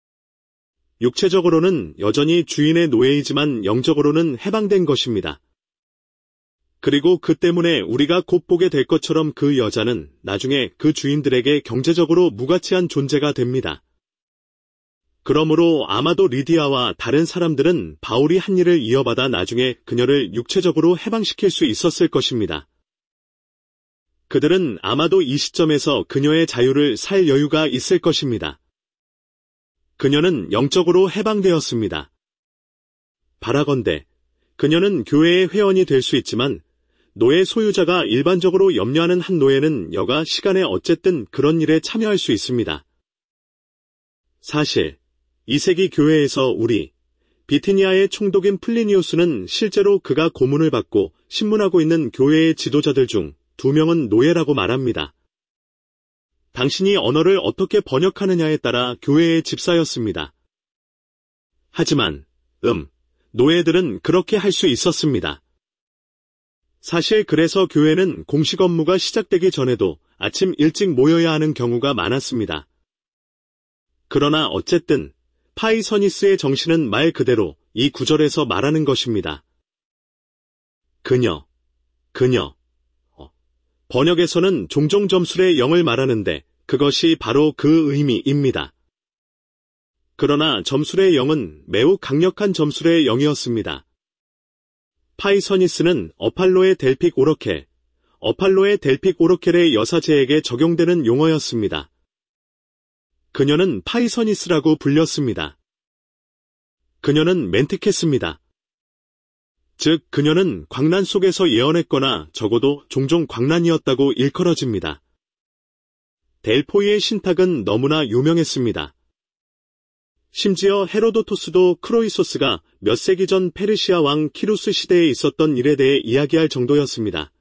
육체적으로는 여전히 주인의 노예이지만 영적으로는 해방된 것입니다. 그리고 그 때문에 우리가 곧 보게 될 것처럼 그 여자는 나중에 그 주인들에게 경제적으로 무가치한 존재가 됩니다. 그러므로 아마도 리디아와 다른 사람들은 바울이 한 일을 이어받아 나중에 그녀를 육체적으로 해방시킬 수 있었을 것입니다. 그들은 아마도 이 시점에서 그녀의 자유를 살 여유가 있을 것입니다. 그녀는 영적으로 해방되었습니다. 바라건대 그녀는 교회의 회원이 될 수 있지만 노예 소유자가 일반적으로 염려하는 한 노예는 여가 시간에 어쨌든 그런 일에 참여할 수 있습니다. 사실 이 세기 교회에서 우리 비티니아의 총독인 플리니우스는 실제로 그가 고문을 받고 신문하고 있는 교회의 지도자들 중 두 명은 노예라고 말합니다. 당신이 언어를 어떻게 번역하느냐에 따라 교회의 집사였습니다. 하지만 음, 노예들은 그렇게 할 수 있었습니다. 사실 그래서 교회는 공식 업무가 시작되기 전에도 아침 일찍 모여야 하는 경우가 많았습니다. 그러나 어쨌든 파이서니스의 정신은 말 그대로 이 구절에서 말하는 것입니다. 그녀, 그녀. 어, 번역에서는 종종 점술의 영을 말하는데 그것이 바로 그 의미입니다. 그러나 점술의 영은 매우 강력한 점술의 영이었습니다. 파이서니스는 어팔로의 델픽 오러켈, 어팔로의 델픽 오러켈의 여사제에게 적용되는 용어였습니다. 그녀는 파이서니스라고 불렸습니다. 그녀는 멘트했습니다. 즉 그녀는 광란 속에서 예언했거나 적어도 종종 광란이었다고 일컬어집니다. 델포이의 신탁은 너무나 유명했습니다. 심지어 헤로도토스도 크로이소스가 몇 세기 전 페르시아 왕 키루스 시대에 있었던 일에 대해 이야기할 정도였습니다.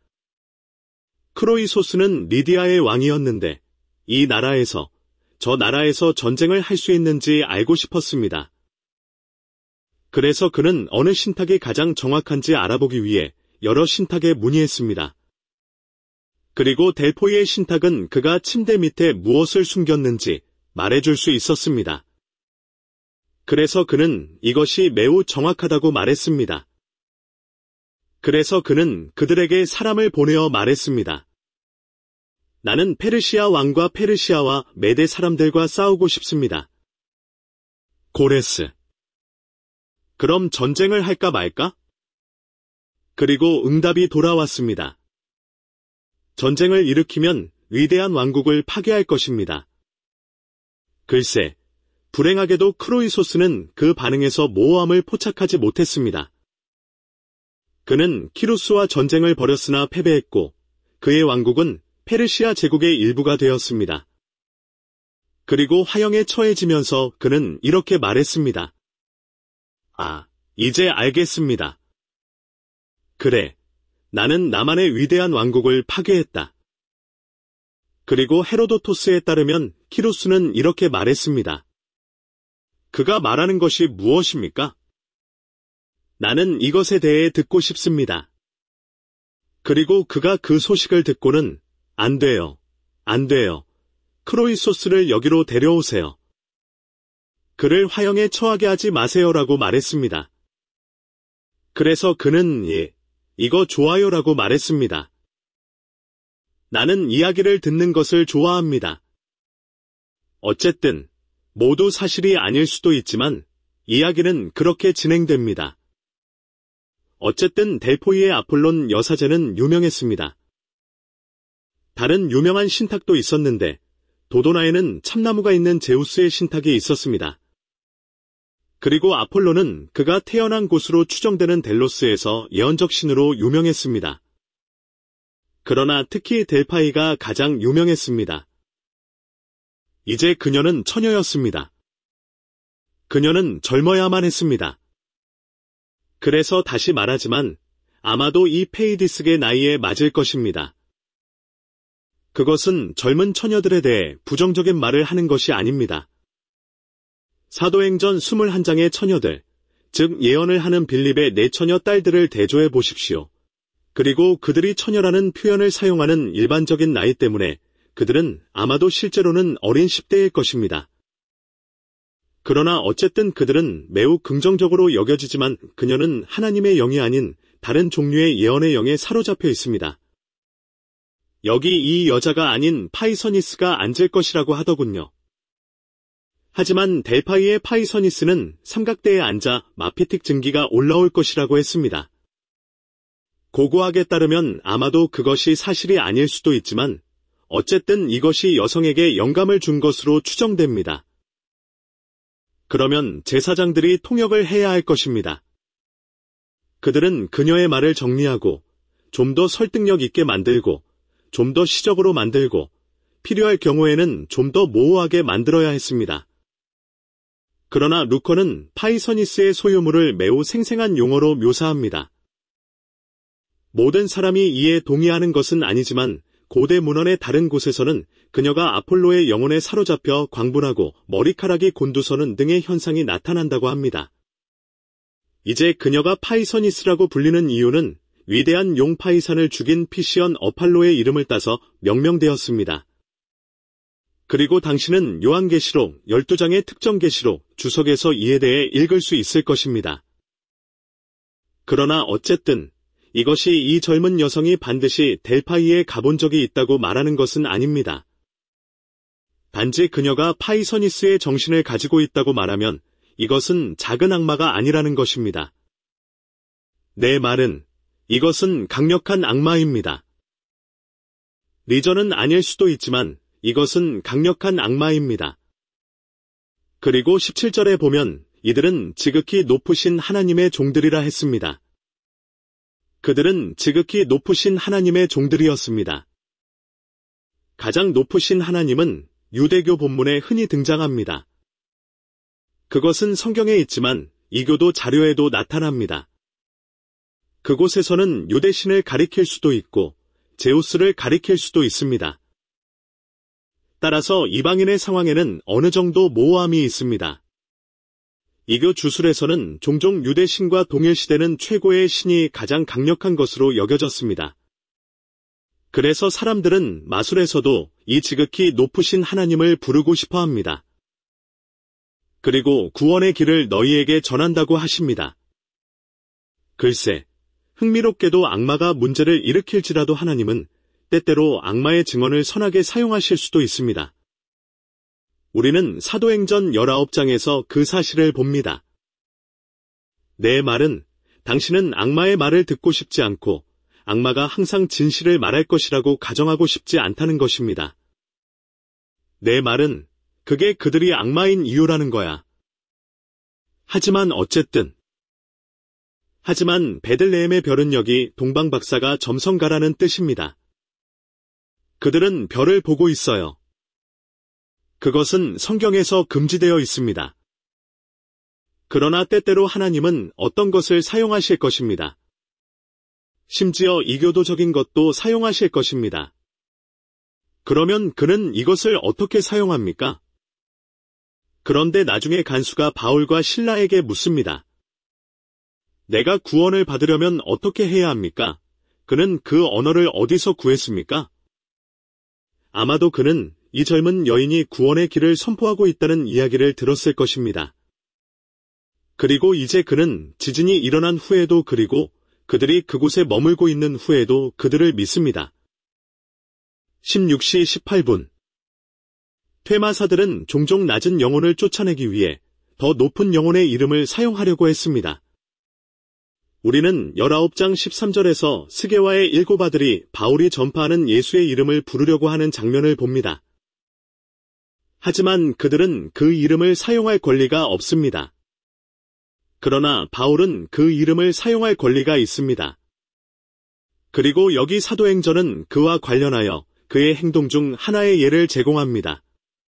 크로이소스는 리디아의 왕이었는데 이 나라에서 저 나라에서 전쟁을 할 수 있는지 알고 싶었습니다. 그래서 그는 어느 신탁이 가장 정확한지 알아보기 위해 여러 신탁에 문의했습니다. 그리고 델포이의 신탁은 그가 침대 밑에 무엇을 숨겼는지 말해줄 수 있었습니다. 그래서 그는 이것이 매우 정확하다고 말했습니다. 그래서 그는 그들에게 사람을 보내어 말했습니다. 나는 페르시아 왕과 페르시아와 메데 사람들과 싸우고 싶습니다. 고레스. 그럼 전쟁을 할까 말까? 그리고 응답이 돌아왔습니다. 전쟁을 일으키면 위대한 왕국을 파괴할 것입니다. 글쎄, 불행하게도 크로이소스는 그 반응에서 모호함을 포착하지 못했습니다. 그는 키루스와 전쟁을 벌였으나 패배했고 그의 왕국은 페르시아 제국의 일부가 되었습니다. 그리고 화형에 처해지면서 그는 이렇게 말했습니다. 아, 이제 알겠습니다. 그래, 나는 나만의 위대한 왕국을 파괴했다. 그리고 헤로도토스에 따르면 키루스는 이렇게 말했습니다. 그가 말하는 것이 무엇입니까? 나는 이것에 대해 듣고 싶습니다. 그리고 그가 그 소식을 듣고는 안 돼요. 안 돼요. 크로이소스를 여기로 데려오세요. 그를 화형에 처하게 하지 마세요라고 말했습니다. 그래서 그는 예, 이거 좋아요라고 말했습니다. 나는 이야기를 듣는 것을 좋아합니다. 어쨌든 모두 사실이 아닐 수도 있지만 이야기는 그렇게 진행됩니다. 어쨌든 델포이의 아폴론 여사제는 유명했습니다. 다른 유명한 신탁도 있었는데 도도나에는 참나무가 있는 제우스의 신탁이 있었습니다. 그리고 아폴로는 그가 태어난 곳으로 추정되는 델로스에서 예언적 신으로 유명했습니다. 그러나 특히 델파이가 가장 유명했습니다. 이제 그녀는 처녀였습니다. 그녀는 젊어야만 했습니다. 그래서 다시 말하지만 아마도 이 페이디스의 나이에 맞을 것입니다. 그것은 젊은 처녀들에 대해 부정적인 말을 하는 것이 아닙니다. 사도행전 이십일 장의 처녀들, 즉 예언을 하는 빌립의 네 처녀 딸들을 대조해 보십시오. 그리고 그들이 처녀라는 표현을 사용하는 일반적인 나이 때문에 그들은 아마도 실제로는 어린 십 대일 것입니다. 그러나 어쨌든 그들은 매우 긍정적으로 여겨지지만 그녀는 하나님의 영이 아닌 다른 종류의 예언의 영에 사로잡혀 있습니다. 여기 이 여자가 아닌 파이서니스가 앉을 것이라고 하더군요. 하지만 델파이의 파이서니스는 삼각대에 앉아 마피틱 증기가 올라올 것이라고 했습니다. 고고학에 따르면 아마도 그것이 사실이 아닐 수도 있지만 어쨌든 이것이 여성에게 영감을 준 것으로 추정됩니다. 그러면 제사장들이 통역을 해야 할 것입니다. 그들은 그녀의 말을 정리하고 좀 더 설득력 있게 만들고 좀 더 시적으로 만들고 필요할 경우에는 좀 더 모호하게 만들어야 했습니다. 그러나 루커는 파이서니스의 소유물을 매우 생생한 용어로 묘사합니다. 모든 사람이 이에 동의하는 것은 아니지만 고대 문헌의 다른 곳에서는 그녀가 아폴로의 영혼에 사로잡혀 광분하고 머리카락이 곤두서는 등의 현상이 나타난다고 합니다. 이제 그녀가 파이서니스라고 불리는 이유는 위대한 용 파이산을 죽인 피시언 어팔로의 이름을 따서 명명되었습니다. 그리고 당신은 요한계시록 열두 장의 특정 계시록 주석에서 이에 대해 읽을 수 있을 것입니다. 그러나 어쨌든 이것이 이 젊은 여성이 반드시 델파이에 가본 적이 있다고 말하는 것은 아닙니다. 단지 그녀가 파이서니스의 정신을 가지고 있다고 말하면 이것은 작은 악마가 아니라는 것입니다. 내 말은 이것은 강력한 악마입니다. 리전은 아닐 수도 있지만 이것은 강력한 악마입니다. 그리고 십칠 절에 보면 이들은 지극히 높으신 하나님의 종들이라 했습니다. 그들은 지극히 높으신 하나님의 종들이었습니다. 가장 높으신 하나님은 유대교 본문에 흔히 등장합니다. 그것은 성경에 있지만 이교도 자료에도 나타납니다. 그곳에서는 유대신을 가리킬 수도 있고 제우스를 가리킬 수도 있습니다. 따라서 이방인의 상황에는 어느 정도 모호함이 있습니다. 이교 주술에서는 종종 유대신과 동일시되는 최고의 신이 가장 강력한 것으로 여겨졌습니다. 그래서 사람들은 마술에서도 이 지극히 높으신 하나님을 부르고 싶어 합니다. 그리고 구원의 길을 너희에게 전한다고 하십니다. 글쎄, 흥미롭게도 악마가 문제를 일으킬지라도 하나님은 때때로 악마의 증언을 선하게 사용하실 수도 있습니다. 우리는 사도행전 십구 장에서 그 사실을 봅니다. 내 말은 당신은 악마의 말을 듣고 싶지 않고 악마가 항상 진실을 말할 것이라고 가정하고 싶지 않다는 것입니다. 내 말은 그게 그들이 악마인 이유라는 거야. 하지만 어쨌든 하지만 베들레헴의 별은 여기 동방박사가 점성가라는 뜻입니다. 그들은 별을 보고 있어요. 그것은 성경에서 금지되어 있습니다. 그러나 때때로 하나님은 어떤 것을 사용하실 것입니다. 심지어 이교도적인 것도 사용하실 것입니다. 그러면 그는 이것을 어떻게 사용합니까? 그런데 나중에 간수가 바울과 실라에게 묻습니다. 내가 구원을 받으려면 어떻게 해야 합니까? 그는 그 언어를 어디서 구했습니까? 아마도 그는 이 젊은 여인이 구원의 길을 선포하고 있다는 이야기를 들었을 것입니다. 그리고 이제 그는 지진이 일어난 후에도 그리고 그들이 그곳에 머물고 있는 후에도 그들을 믿습니다. 십육 시 십팔 분 퇴마사들은 종종 낮은 영혼을 쫓아내기 위해 더 높은 영혼의 이름을 사용하려고 했습니다. 우리는 십구 장 십삼 절에서 스게와의 일곱 아들이 바울이 전파하는 예수의 이름을 부르려고 하는 장면을 봅니다. 하지만 그들은 그 이름을 사용할 권리가 없습니다. 그러나 바울은 그 이름을 사용할 권리가 있습니다. 그리고 여기 사도행전은 그와 관련하여 그의 행동 중 하나의 예를 제공합니다.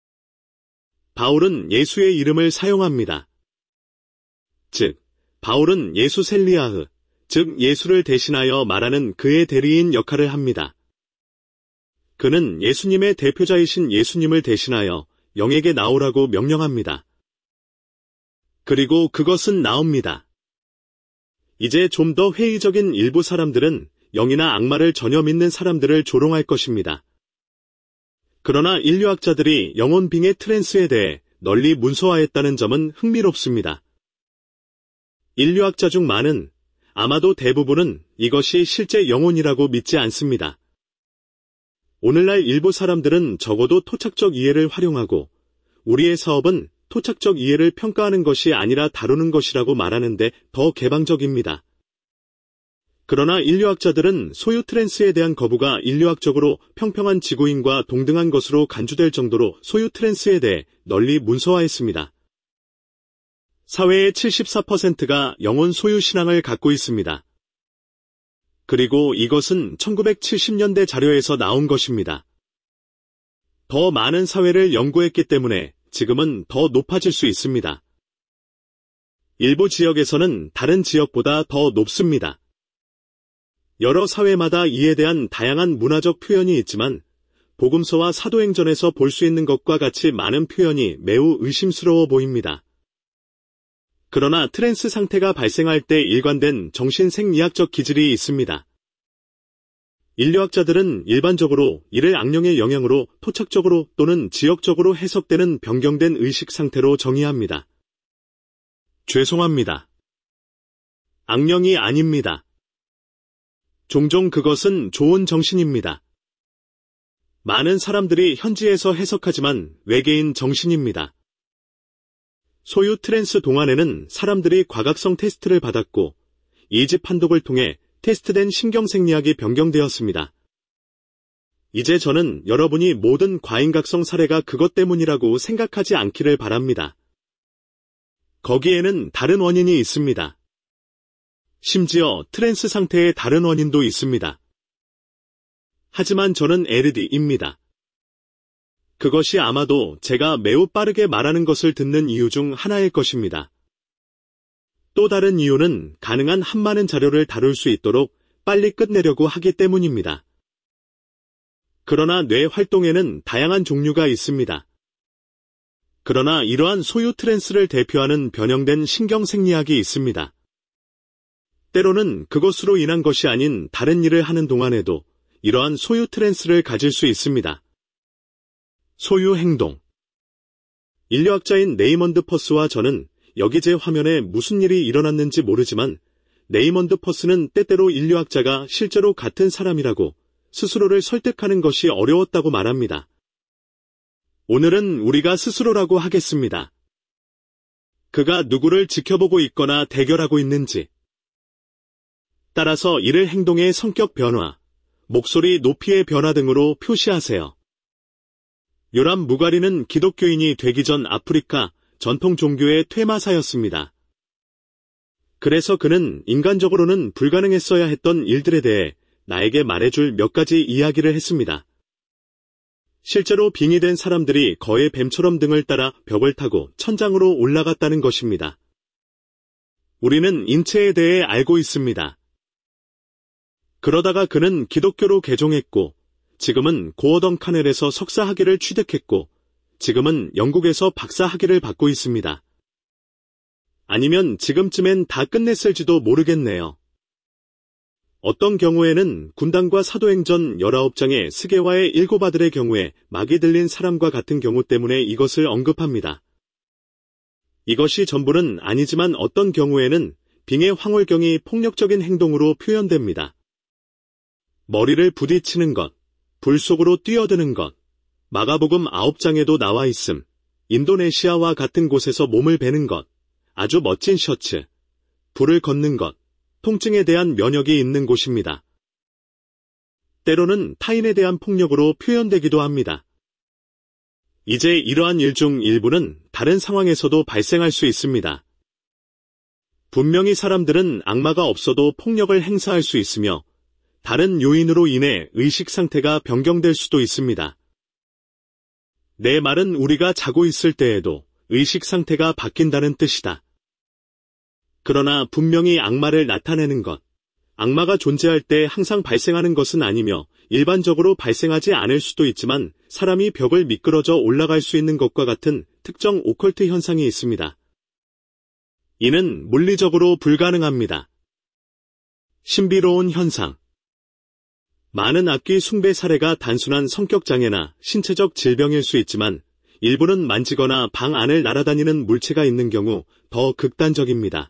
바울은 예수의 이름을 사용합니다. 즉, 바울은 예수 셀리아흐, 즉 예수를 대신하여 말하는 그의 대리인 역할을 합니다. 그는 예수님의 대표자이신 예수님을 대신하여 영에게 나오라고 명령합니다. 그리고 그것은 나옵니다. 이제 좀 더 회의적인 일부 사람들은 영이나 악마를 전혀 믿는 사람들을 조롱할 것입니다. 그러나 인류학자들이 영혼 빙의 트랜스에 대해 널리 문서화했다는 점은 흥미롭습니다. 인류학자 중 많은, 아마도 대부분은 이것이 실제 영혼이라고 믿지 않습니다. 오늘날 일부 사람들은 적어도 토착적 이해를 활용하고 우리의 사업은 토착적 이해를 평가하는 것이 아니라 다루는 것이라고 말하는데 더 개방적입니다. 그러나 인류학자들은 소유 트랜스에 대한 거부가 인류학적으로 평평한 지구인과 동등한 것으로 간주될 정도로 소유 트랜스에 대해 널리 문서화했습니다. 사회의 칠십사 퍼센트가 영혼 소유 신앙을 갖고 있습니다. 그리고 이것은 천구백칠십 년대 자료에서 나온 것입니다. 더 많은 사회를 연구했기 때문에 지금은 더 높아질 수 있습니다. 일부 지역에서는 다른 지역보다 더 높습니다. 여러 사회마다 이에 대한 다양한 문화적 표현이 있지만 복음서와 사도행전에서 볼 수 있는 것과 같이 많은 표현이 매우 의심스러워 보입니다. 그러나 트랜스 상태가 발생할 때 일관된 정신생리학적 기질이 있습니다. 인류학자들은 일반적으로 이를 악령의 영향으로 토착적으로 또는 지역적으로 해석되는 변경된 의식 상태로 정의합니다. 죄송합니다. 악령이 아닙니다. 종종 그것은 좋은 정신입니다. 많은 사람들이 현지에서 해석하지만 외계인 정신입니다. 소유 트랜스 동안에는 사람들이 과각성 테스트를 받았고 이집 판독을 통해 테스트된 신경생리학이 변경되었습니다. 이제 저는 여러분이 모든 과잉각성 사례가 그것 때문이라고 생각하지 않기를 바랍니다. 거기에는 다른 원인이 있습니다. 심지어 트랜스 상태의 다른 원인도 있습니다. 하지만 저는 엘이디입니다. 그것이 아마도 제가 매우 빠르게 말하는 것을 듣는 이유 중 하나일 것입니다. 또 다른 이유는 가능한 한 많은 자료를 다룰 수 있도록 빨리 끝내려고 하기 때문입니다. 그러나 뇌 활동에는 다양한 종류가 있습니다. 그러나 이러한 소유 트랜스를 대표하는 변형된 신경생리학이 있습니다. 때로는 그것으로 인한 것이 아닌 다른 일을 하는 동안에도 이러한 소유 트랜스를 가질 수 있습니다. 소유 행동. 인류학자인 네이먼드 퍼스와 저는 여기 제 화면에 무슨 일이 일어났는지 모르지만 네이먼드 퍼스는 때때로 인류학자가 실제로 같은 사람이라고 스스로를 설득하는 것이 어려웠다고 말합니다. 오늘은 우리가 스스로라고 하겠습니다. 그가 누구를 지켜보고 있거나 대결하고 있는지. 따라서 이를 행동의 성격 변화, 목소리 높이의 변화 등으로 표시하세요. 요람 무가리는 기독교인이 되기 전 아프리카 전통 종교의 퇴마사였습니다. 그래서 그는 인간적으로는 불가능했어야 했던 일들에 대해 나에게 말해줄 몇 가지 이야기를 했습니다. 실제로 빙의된 사람들이 거의 뱀처럼 등을 따라 벽을 타고 천장으로 올라갔다는 것입니다. 우리는 인체에 대해 알고 있습니다. 그러다가 그는 기독교로 개종했고 지금은 고어던 카넬에서 석사 학위를 취득했고 지금은 영국에서 박사 학위를 받고 있습니다. 아니면 지금쯤엔 다 끝냈을지도 모르겠네요. 어떤 경우에는 군단과 사도행전 십구 장의 스게와의 일곱 아들의 경우에 막이 들린 사람과 같은 경우 때문에 이것을 언급합니다. 이것이 전부는 아니지만 어떤 경우에는 빙의 황홀경이 폭력적인 행동으로 표현됩니다. 머리를 부딪히는 것, 불 속으로 뛰어드는 것, 마가복음 아홉 장에도 나와 있음, 인도네시아와 같은 곳에서 몸을 베는 것, 아주 멋진 셔츠, 불을 걷는 것, 통증에 대한 면역이 있는 곳입니다. 때로는 타인에 대한 폭력으로 표현되기도 합니다. 이제 이러한 일 중 일부는 다른 상황에서도 발생할 수 있습니다. 분명히 사람들은 악마가 없어도 폭력을 행사할 수 있으며 다른 요인으로 인해 의식 상태가 변경될 수도 있습니다. 내 말은 우리가 자고 있을 때에도 의식 상태가 바뀐다는 뜻이다. 그러나 분명히 악마를 나타내는 것, 악마가 존재할 때 항상 발생하는 것은 아니며 일반적으로 발생하지 않을 수도 있지만 사람이 벽을 미끄러져 올라갈 수 있는 것과 같은 특정 오컬트 현상이 있습니다. 이는 물리적으로 불가능합니다. 신비로운 현상. 많은 악귀 숭배 사례가 단순한 성격장애나 신체적 질병일 수 있지만 일부는 만지거나 방 안을 날아다니는 물체가 있는 경우 더 극단적입니다.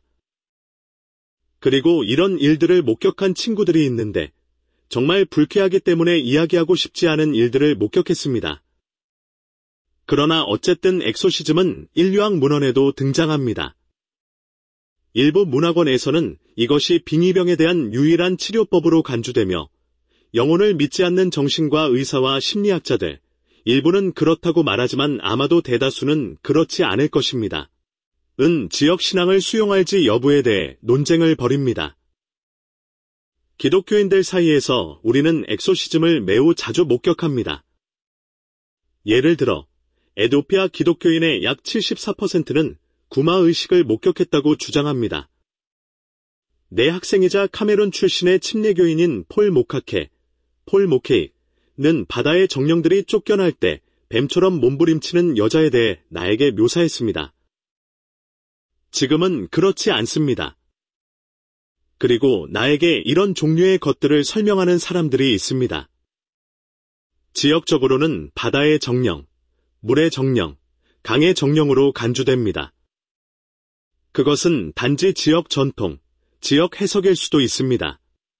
그리고 이런 일들을 목격한 친구들이 있는데 정말 불쾌하기 때문에 이야기하고 싶지 않은 일들을 목격했습니다. 그러나 어쨌든 엑소시즘은 인류학 문헌에도 등장합니다. 일부 문학원에서는 이것이 빙의병에 대한 유일한 치료법으로 간주되며 영혼을 믿지 않는 정신과 의사와 심리학자들, 일부는 그렇다고 말하지만 아마도 대다수는 그렇지 않을 것입니다. 은 지역 신앙을 수용할지 여부에 대해 논쟁을 벌입니다. 기독교인들 사이에서 우리는 엑소시즘을 매우 자주 목격합니다. 예를 들어 에티오피아 기독교인의 약 칠십사 퍼센트는 구마의식을 목격했다고 주장합니다. 내 학생이자 카메룬 출신의 침례교인인 폴 모카케, 폴 모케이는 바다의 정령들이 쫓겨날 때 뱀처럼 몸부림치는 여자에 대해 나에게 묘사했습니다. 지금은 그렇지 않습니다. 그리고 나에게 이런 종류의 것들을 설명하는 사람들이 있습니다. 지역적으로는 바다의 정령, 물의 정령, 강의 정령으로 간주됩니다. 그것은 단지 지역 전통, 지역 해석일 수도 있습니다.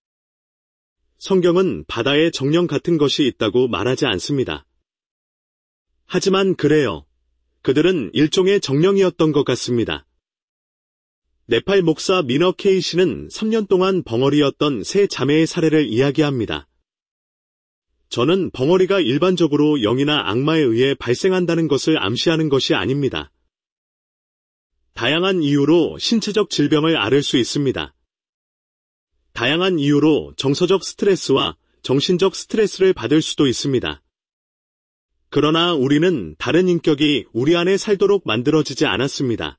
성경은 바다의 정령 같은 것이 있다고 말하지 않습니다. 하지만 그래요. 그들은 일종의 정령이었던 것 같습니다. 네팔 목사 미너 케이 씨는 삼 년 동안 벙어리였던 세 자매의 사례를 이야기합니다. 저는 벙어리가 일반적으로 영이나 악마에 의해 발생한다는 것을 암시하는 것이 아닙니다. 다양한 이유로 신체적 질병을 앓을 수 있습니다. 다양한 이유로 정서적 스트레스와 정신적 스트레스를 받을 수도 있습니다. 그러나 우리는 다른 인격이 우리 안에 살도록 만들어지지 않았습니다.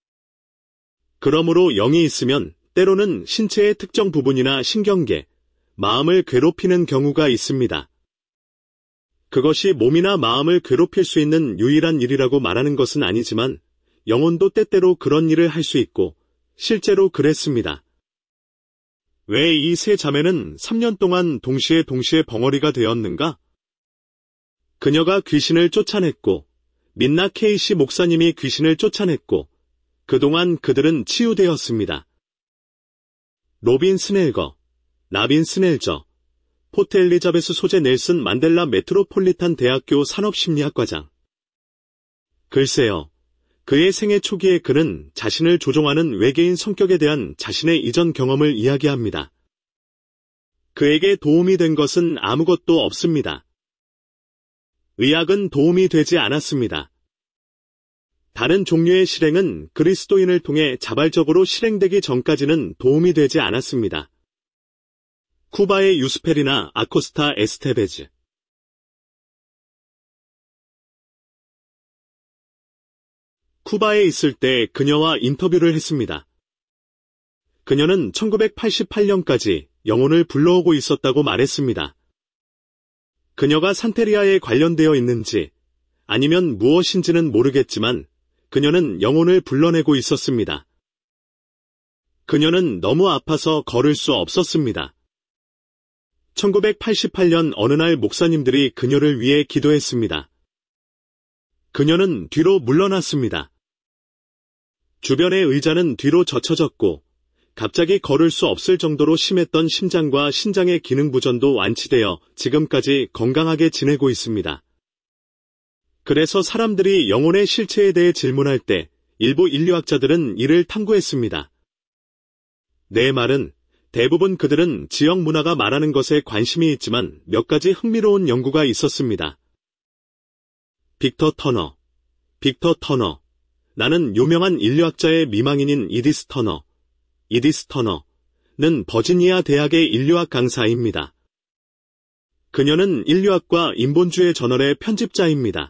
그러므로 영이 있으면 때로는 신체의 특정 부분이나 신경계, 마음을 괴롭히는 경우가 있습니다. 그것이 몸이나 마음을 괴롭힐 수 있는 유일한 일이라고 말하는 것은 아니지만 영혼도 때때로 그런 일을 할 수 있고 실제로 그랬습니다. 왜 이 세 자매는 삼 년 동안 동시에 동시에 벙어리가 되었는가? 그녀가 귀신을 쫓아냈고 민나 케이시 목사님이 귀신을 쫓아냈고 그동안 그들은 치유되었습니다. 로빈 스넬거, 나빈 스넬저, 포트 엘리자베스 소재 넬슨 만델라 메트로폴리탄 대학교 산업심리학과장. 글쎄요. 그의 생애 초기에 그는 자신을 조종하는 외계인 성격에 대한 자신의 이전 경험을 이야기합니다. 그에게 도움이 된 것은 아무것도 없습니다. 의학은 도움이 되지 않았습니다. 다른 종류의 실행은 그리스도인을 통해 자발적으로 실행되기 전까지는 도움이 되지 않았습니다. 쿠바의 유스펠이나 아코스타 에스테베즈. 쿠바에 있을 때 그녀와 인터뷰를 했습니다. 그녀는 천구백팔십팔 년까지 영혼을 불러오고 있었다고 말했습니다. 그녀가 산테리아에 관련되어 있는지 아니면 무엇인지는 모르겠지만 그녀는 영혼을 불러내고 있었습니다. 그녀는 너무 아파서 걸을 수 없었습니다. 천구백팔십팔 년 어느 날 목사님들이 그녀를 위해 기도했습니다. 그녀는 뒤로 물러났습니다. 주변의 의자는 뒤로 젖혀졌고 갑자기 걸을 수 없을 정도로 심했던 심장과 신장의 기능 부전도 완치되어 지금까지 건강하게 지내고 있습니다. 그래서 사람들이 영혼의 실체에 대해 질문할 때 일부 인류학자들은 이를 탐구했습니다. 내 말은 대부분 그들은 지역 문화가 말하는 것에 관심이 있지만 몇 가지 흥미로운 연구가 있었습니다. 빅터 터너, 빅터 터너, 나는 유명한 인류학자의 미망인인 이디스 터너, 이디스 터너는 버지니아 대학의 인류학 강사입니다. 그녀는 인류학과 인본주의 저널의 편집자입니다.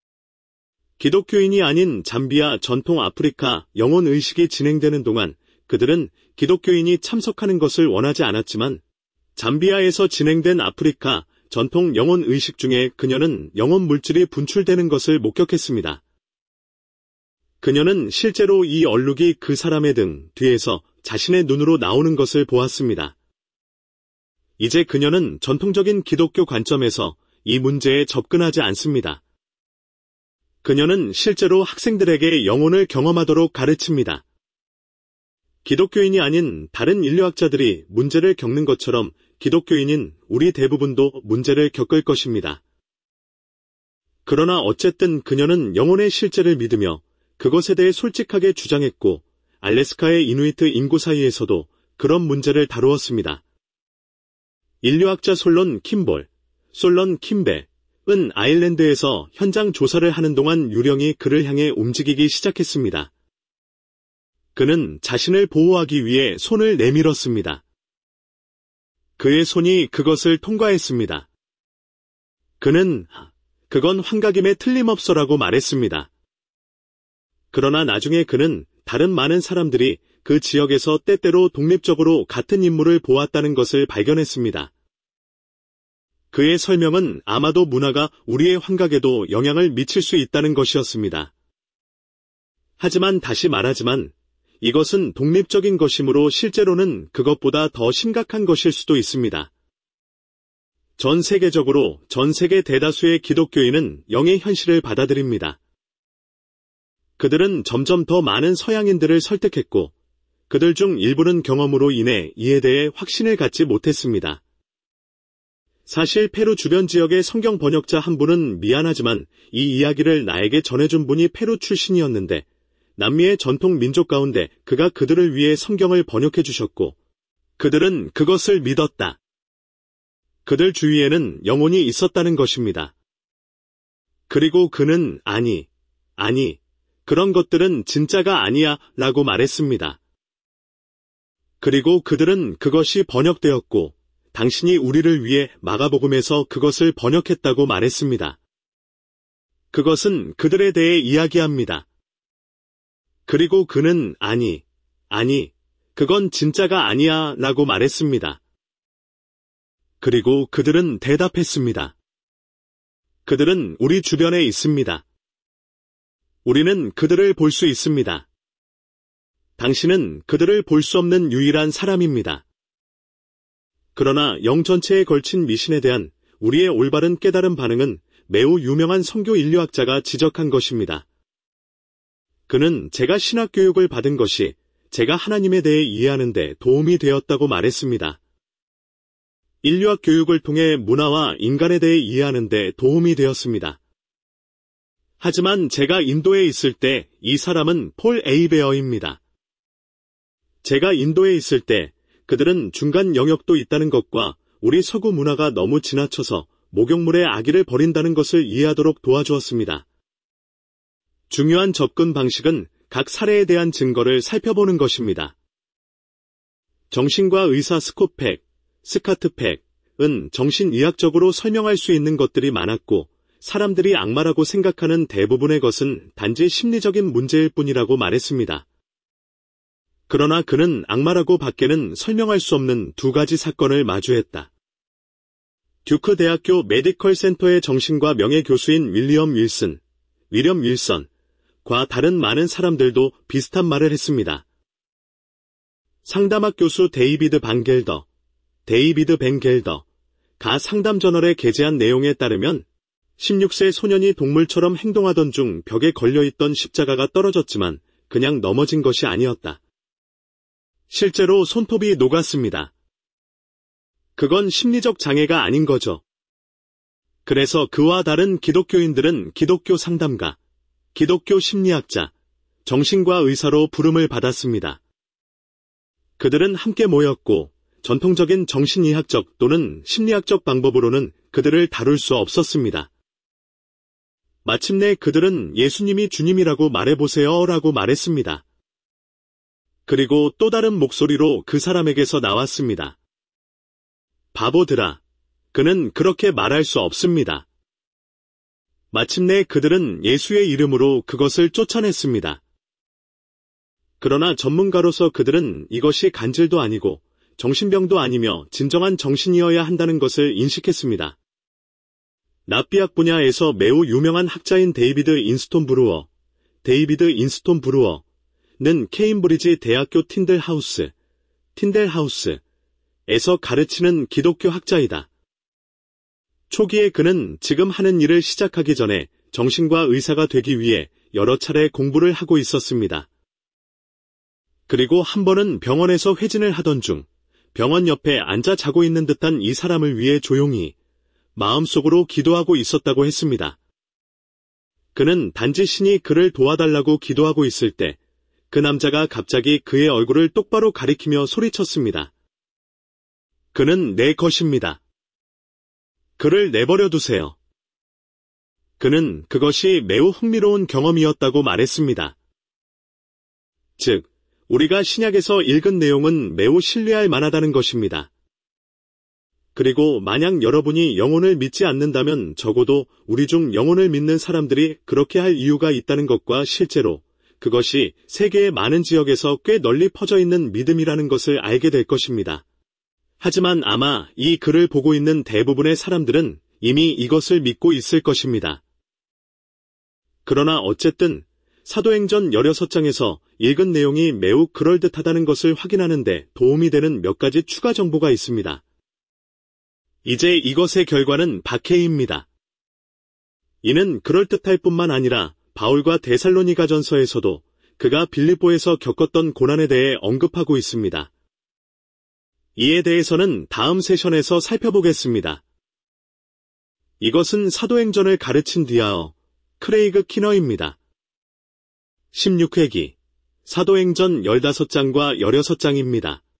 기독교인이 아닌 잠비아 전통 아프리카 영혼 의식이 진행되는 동안 그들은 기독교인이 참석하는 것을 원하지 않았지만 잠비아에서 진행된 아프리카 전통 영혼 의식 중에 그녀는 영혼 물질이 분출되는 것을 목격했습니다. 그녀는 실제로 이 얼룩이 그 사람의 등 뒤에서 자신의 눈으로 나오는 것을 보았습니다. 이제 그녀는 전통적인 기독교 관점에서 이 문제에 접근하지 않습니다. 그녀는 실제로 학생들에게 영혼을 경험하도록 가르칩니다. 기독교인이 아닌 다른 인류학자들이 문제를 겪는 것처럼 기독교인인 우리 대부분도 문제를 겪을 것입니다. 그러나 어쨌든 그녀는 영혼의 실제를 믿으며 그것에 대해 솔직하게 주장했고 알래스카의 이누이트 인구 사이에서도 그런 문제를 다루었습니다. 인류학자 솔론 킴볼, 솔런 킴벨은 아일랜드에서 현장 조사를 하는 동안 유령이 그를 향해 움직이기 시작했습니다. 그는 자신을 보호하기 위해 손을 내밀었습니다. 그의 손이 그것을 통과했습니다. 그는 그건 환각임에 틀림없어라고 말했습니다. 그러나 나중에 그는 다른 많은 사람들이 그 지역에서 때때로 독립적으로 같은 인물을 보았다는 것을 발견했습니다. 그의 설명은 아마도 문화가 우리의 환각에도 영향을 미칠 수 있다는 것이었습니다. 하지만 다시 말하지만 이것은 독립적인 것이므로 실제로는 그것보다 더 심각한 것일 수도 있습니다. 전 세계적으로 전 세계 대다수의 기독교인은 영의 현실을 받아들입니다. 그들은 점점 더 많은 서양인들을 설득했고 그들 중 일부는 경험으로 인해 이에 대해 확신을 갖지 못했습니다. 사실 페루 주변 지역의 성경 번역자 한 분은 미안하지만 이 이야기를 나에게 전해준 분이 페루 출신이었는데 남미의 전통 민족 가운데 그가 그들을 위해 성경을 번역해 주셨고 그들은 그것을 믿었다. 그들 주위에는 영혼이 있었다는 것입니다. 그리고 그는 아니, 아니, 그런 것들은 진짜가 아니야 라고 말했습니다. 그리고 그들은 그것이 번역되었고 당신이 우리를 위해 마가복음에서 그것을 번역했다고 말했습니다. 그것은 그들에 대해 이야기합니다. 그리고 그는 아니, 아니, 그건 진짜가 아니야 라고 말했습니다. 그리고 그들은 대답했습니다. 그들은 우리 주변에 있습니다. 우리는 그들을 볼 수 있습니다. 당신은 그들을 볼 수 없는 유일한 사람입니다. 그러나 영 전체에 걸친 미신에 대한 우리의 올바른 깨달은 반응은 매우 유명한 선교 인류학자가 지적한 것입니다. 그는 제가 신학 교육을 받은 것이 제가 하나님에 대해 이해하는 데 도움이 되었다고 말했습니다. 인류학 교육을 통해 문화와 인간에 대해 이해하는 데 도움이 되었습니다. 하지만 제가 인도에 있을 때 이 사람은 폴 에이베어입니다. 제가 인도에 있을 때 그들은 중간 영역도 있다는 것과 우리 서구 문화가 너무 지나쳐서 목욕물에 아기를 버린다는 것을 이해하도록 도와주었습니다. 중요한 접근 방식은 각 사례에 대한 증거를 살펴보는 것입니다. 정신과 의사 스콧 팩, 스카트 팩은 정신의학적으로 설명할 수 있는 것들이 많았고 사람들이 악마라고 생각하는 대부분의 것은 단지 심리적인 문제일 뿐이라고 말했습니다. 그러나 그는 악마라고 밖에는 설명할 수 없는 두 가지 사건을 마주했다. 듀크 대학교 메디컬 센터의 정신과 명예 교수인 윌리엄 윌슨, 윌리엄 윌선과 다른 많은 사람들도 비슷한 말을 했습니다. 상담학 교수 데이비드 반 겔더, 데이비드 벤 겔더가 상담 저널에 게재한 내용에 따르면 십육 세 소년이 동물처럼 행동하던 중 벽에 걸려있던 십자가가 떨어졌지만 그냥 넘어진 것이 아니었다. 실제로 손톱이 녹았습니다. 그건 심리적 장애가 아닌 거죠. 그래서 그와 다른 기독교인들은 기독교 상담가, 기독교 심리학자, 정신과 의사로 부름을 받았습니다. 그들은 함께 모였고 전통적인 정신의학적 또는 심리학적 방법으로는 그들을 다룰 수 없었습니다. 마침내 그들은 예수님이 주님이라고 말해보세요 라고 말했습니다. 그리고 또 다른 목소리로 그 사람에게서 나왔습니다. 바보들아, 그는 그렇게 말할 수 없습니다. 마침내 그들은 예수의 이름으로 그것을 쫓아냈습니다. 그러나 전문가로서 그들은 이것이 간질도 아니고 정신병도 아니며 진정한 정신이어야 한다는 것을 인식했습니다. 납비학 분야에서 매우 유명한 학자인 데이비드 인스톤 브루어, 데이비드 인스톤 브루어는 케임브리지 대학교 틴델하우스, 틴델하우스에서 가르치는 기독교 학자이다. 초기에 그는 지금 하는 일을 시작하기 전에 정신과 의사가 되기 위해 여러 차례 공부를 하고 있었습니다. 그리고 한 번은 병원에서 회진을 하던 중 병원 옆에 앉아 자고 있는 듯한 이 사람을 위해 조용히 마음속으로 기도하고 있었다고 했습니다. 그는 단지 신이 그를 도와달라고 기도하고 있을 때 그 남자가 갑자기 그의 얼굴을 똑바로 가리키며 소리쳤습니다. 그는 내 것입니다. 그를 내버려 두세요. 그는 그것이 매우 흥미로운 경험이었다고 말했습니다. 즉, 우리가 신약에서 읽은 내용은 매우 신뢰할 만하다는 것입니다. 그리고 만약 여러분이 영혼을 믿지 않는다면 적어도 우리 중 영혼을 믿는 사람들이 그렇게 할 이유가 있다는 것과 실제로 그것이 세계의 많은 지역에서 꽤 널리 퍼져 있는 믿음이라는 것을 알게 될 것입니다. 하지만 아마 이 글을 보고 있는 대부분의 사람들은 이미 이것을 믿고 있을 것입니다. 그러나 어쨌든 사도행전 십육 장에서 읽은 내용이 매우 그럴듯하다는 것을 확인하는 데 도움이 되는 몇 가지 추가 정보가 있습니다. 이제 이것의 결과는 박해입니다. 이는 그럴듯할 뿐만 아니라 바울과 데살로니가전서에서도 그가 빌립보에서 겪었던 고난에 대해 언급하고 있습니다. 이에 대해서는 다음 세션에서 살펴보겠습니다. 이것은 사도행전을 가르친 디아어 크레이그 키너입니다. 십육 회기 사도행전 십오 장과 십육 장입니다.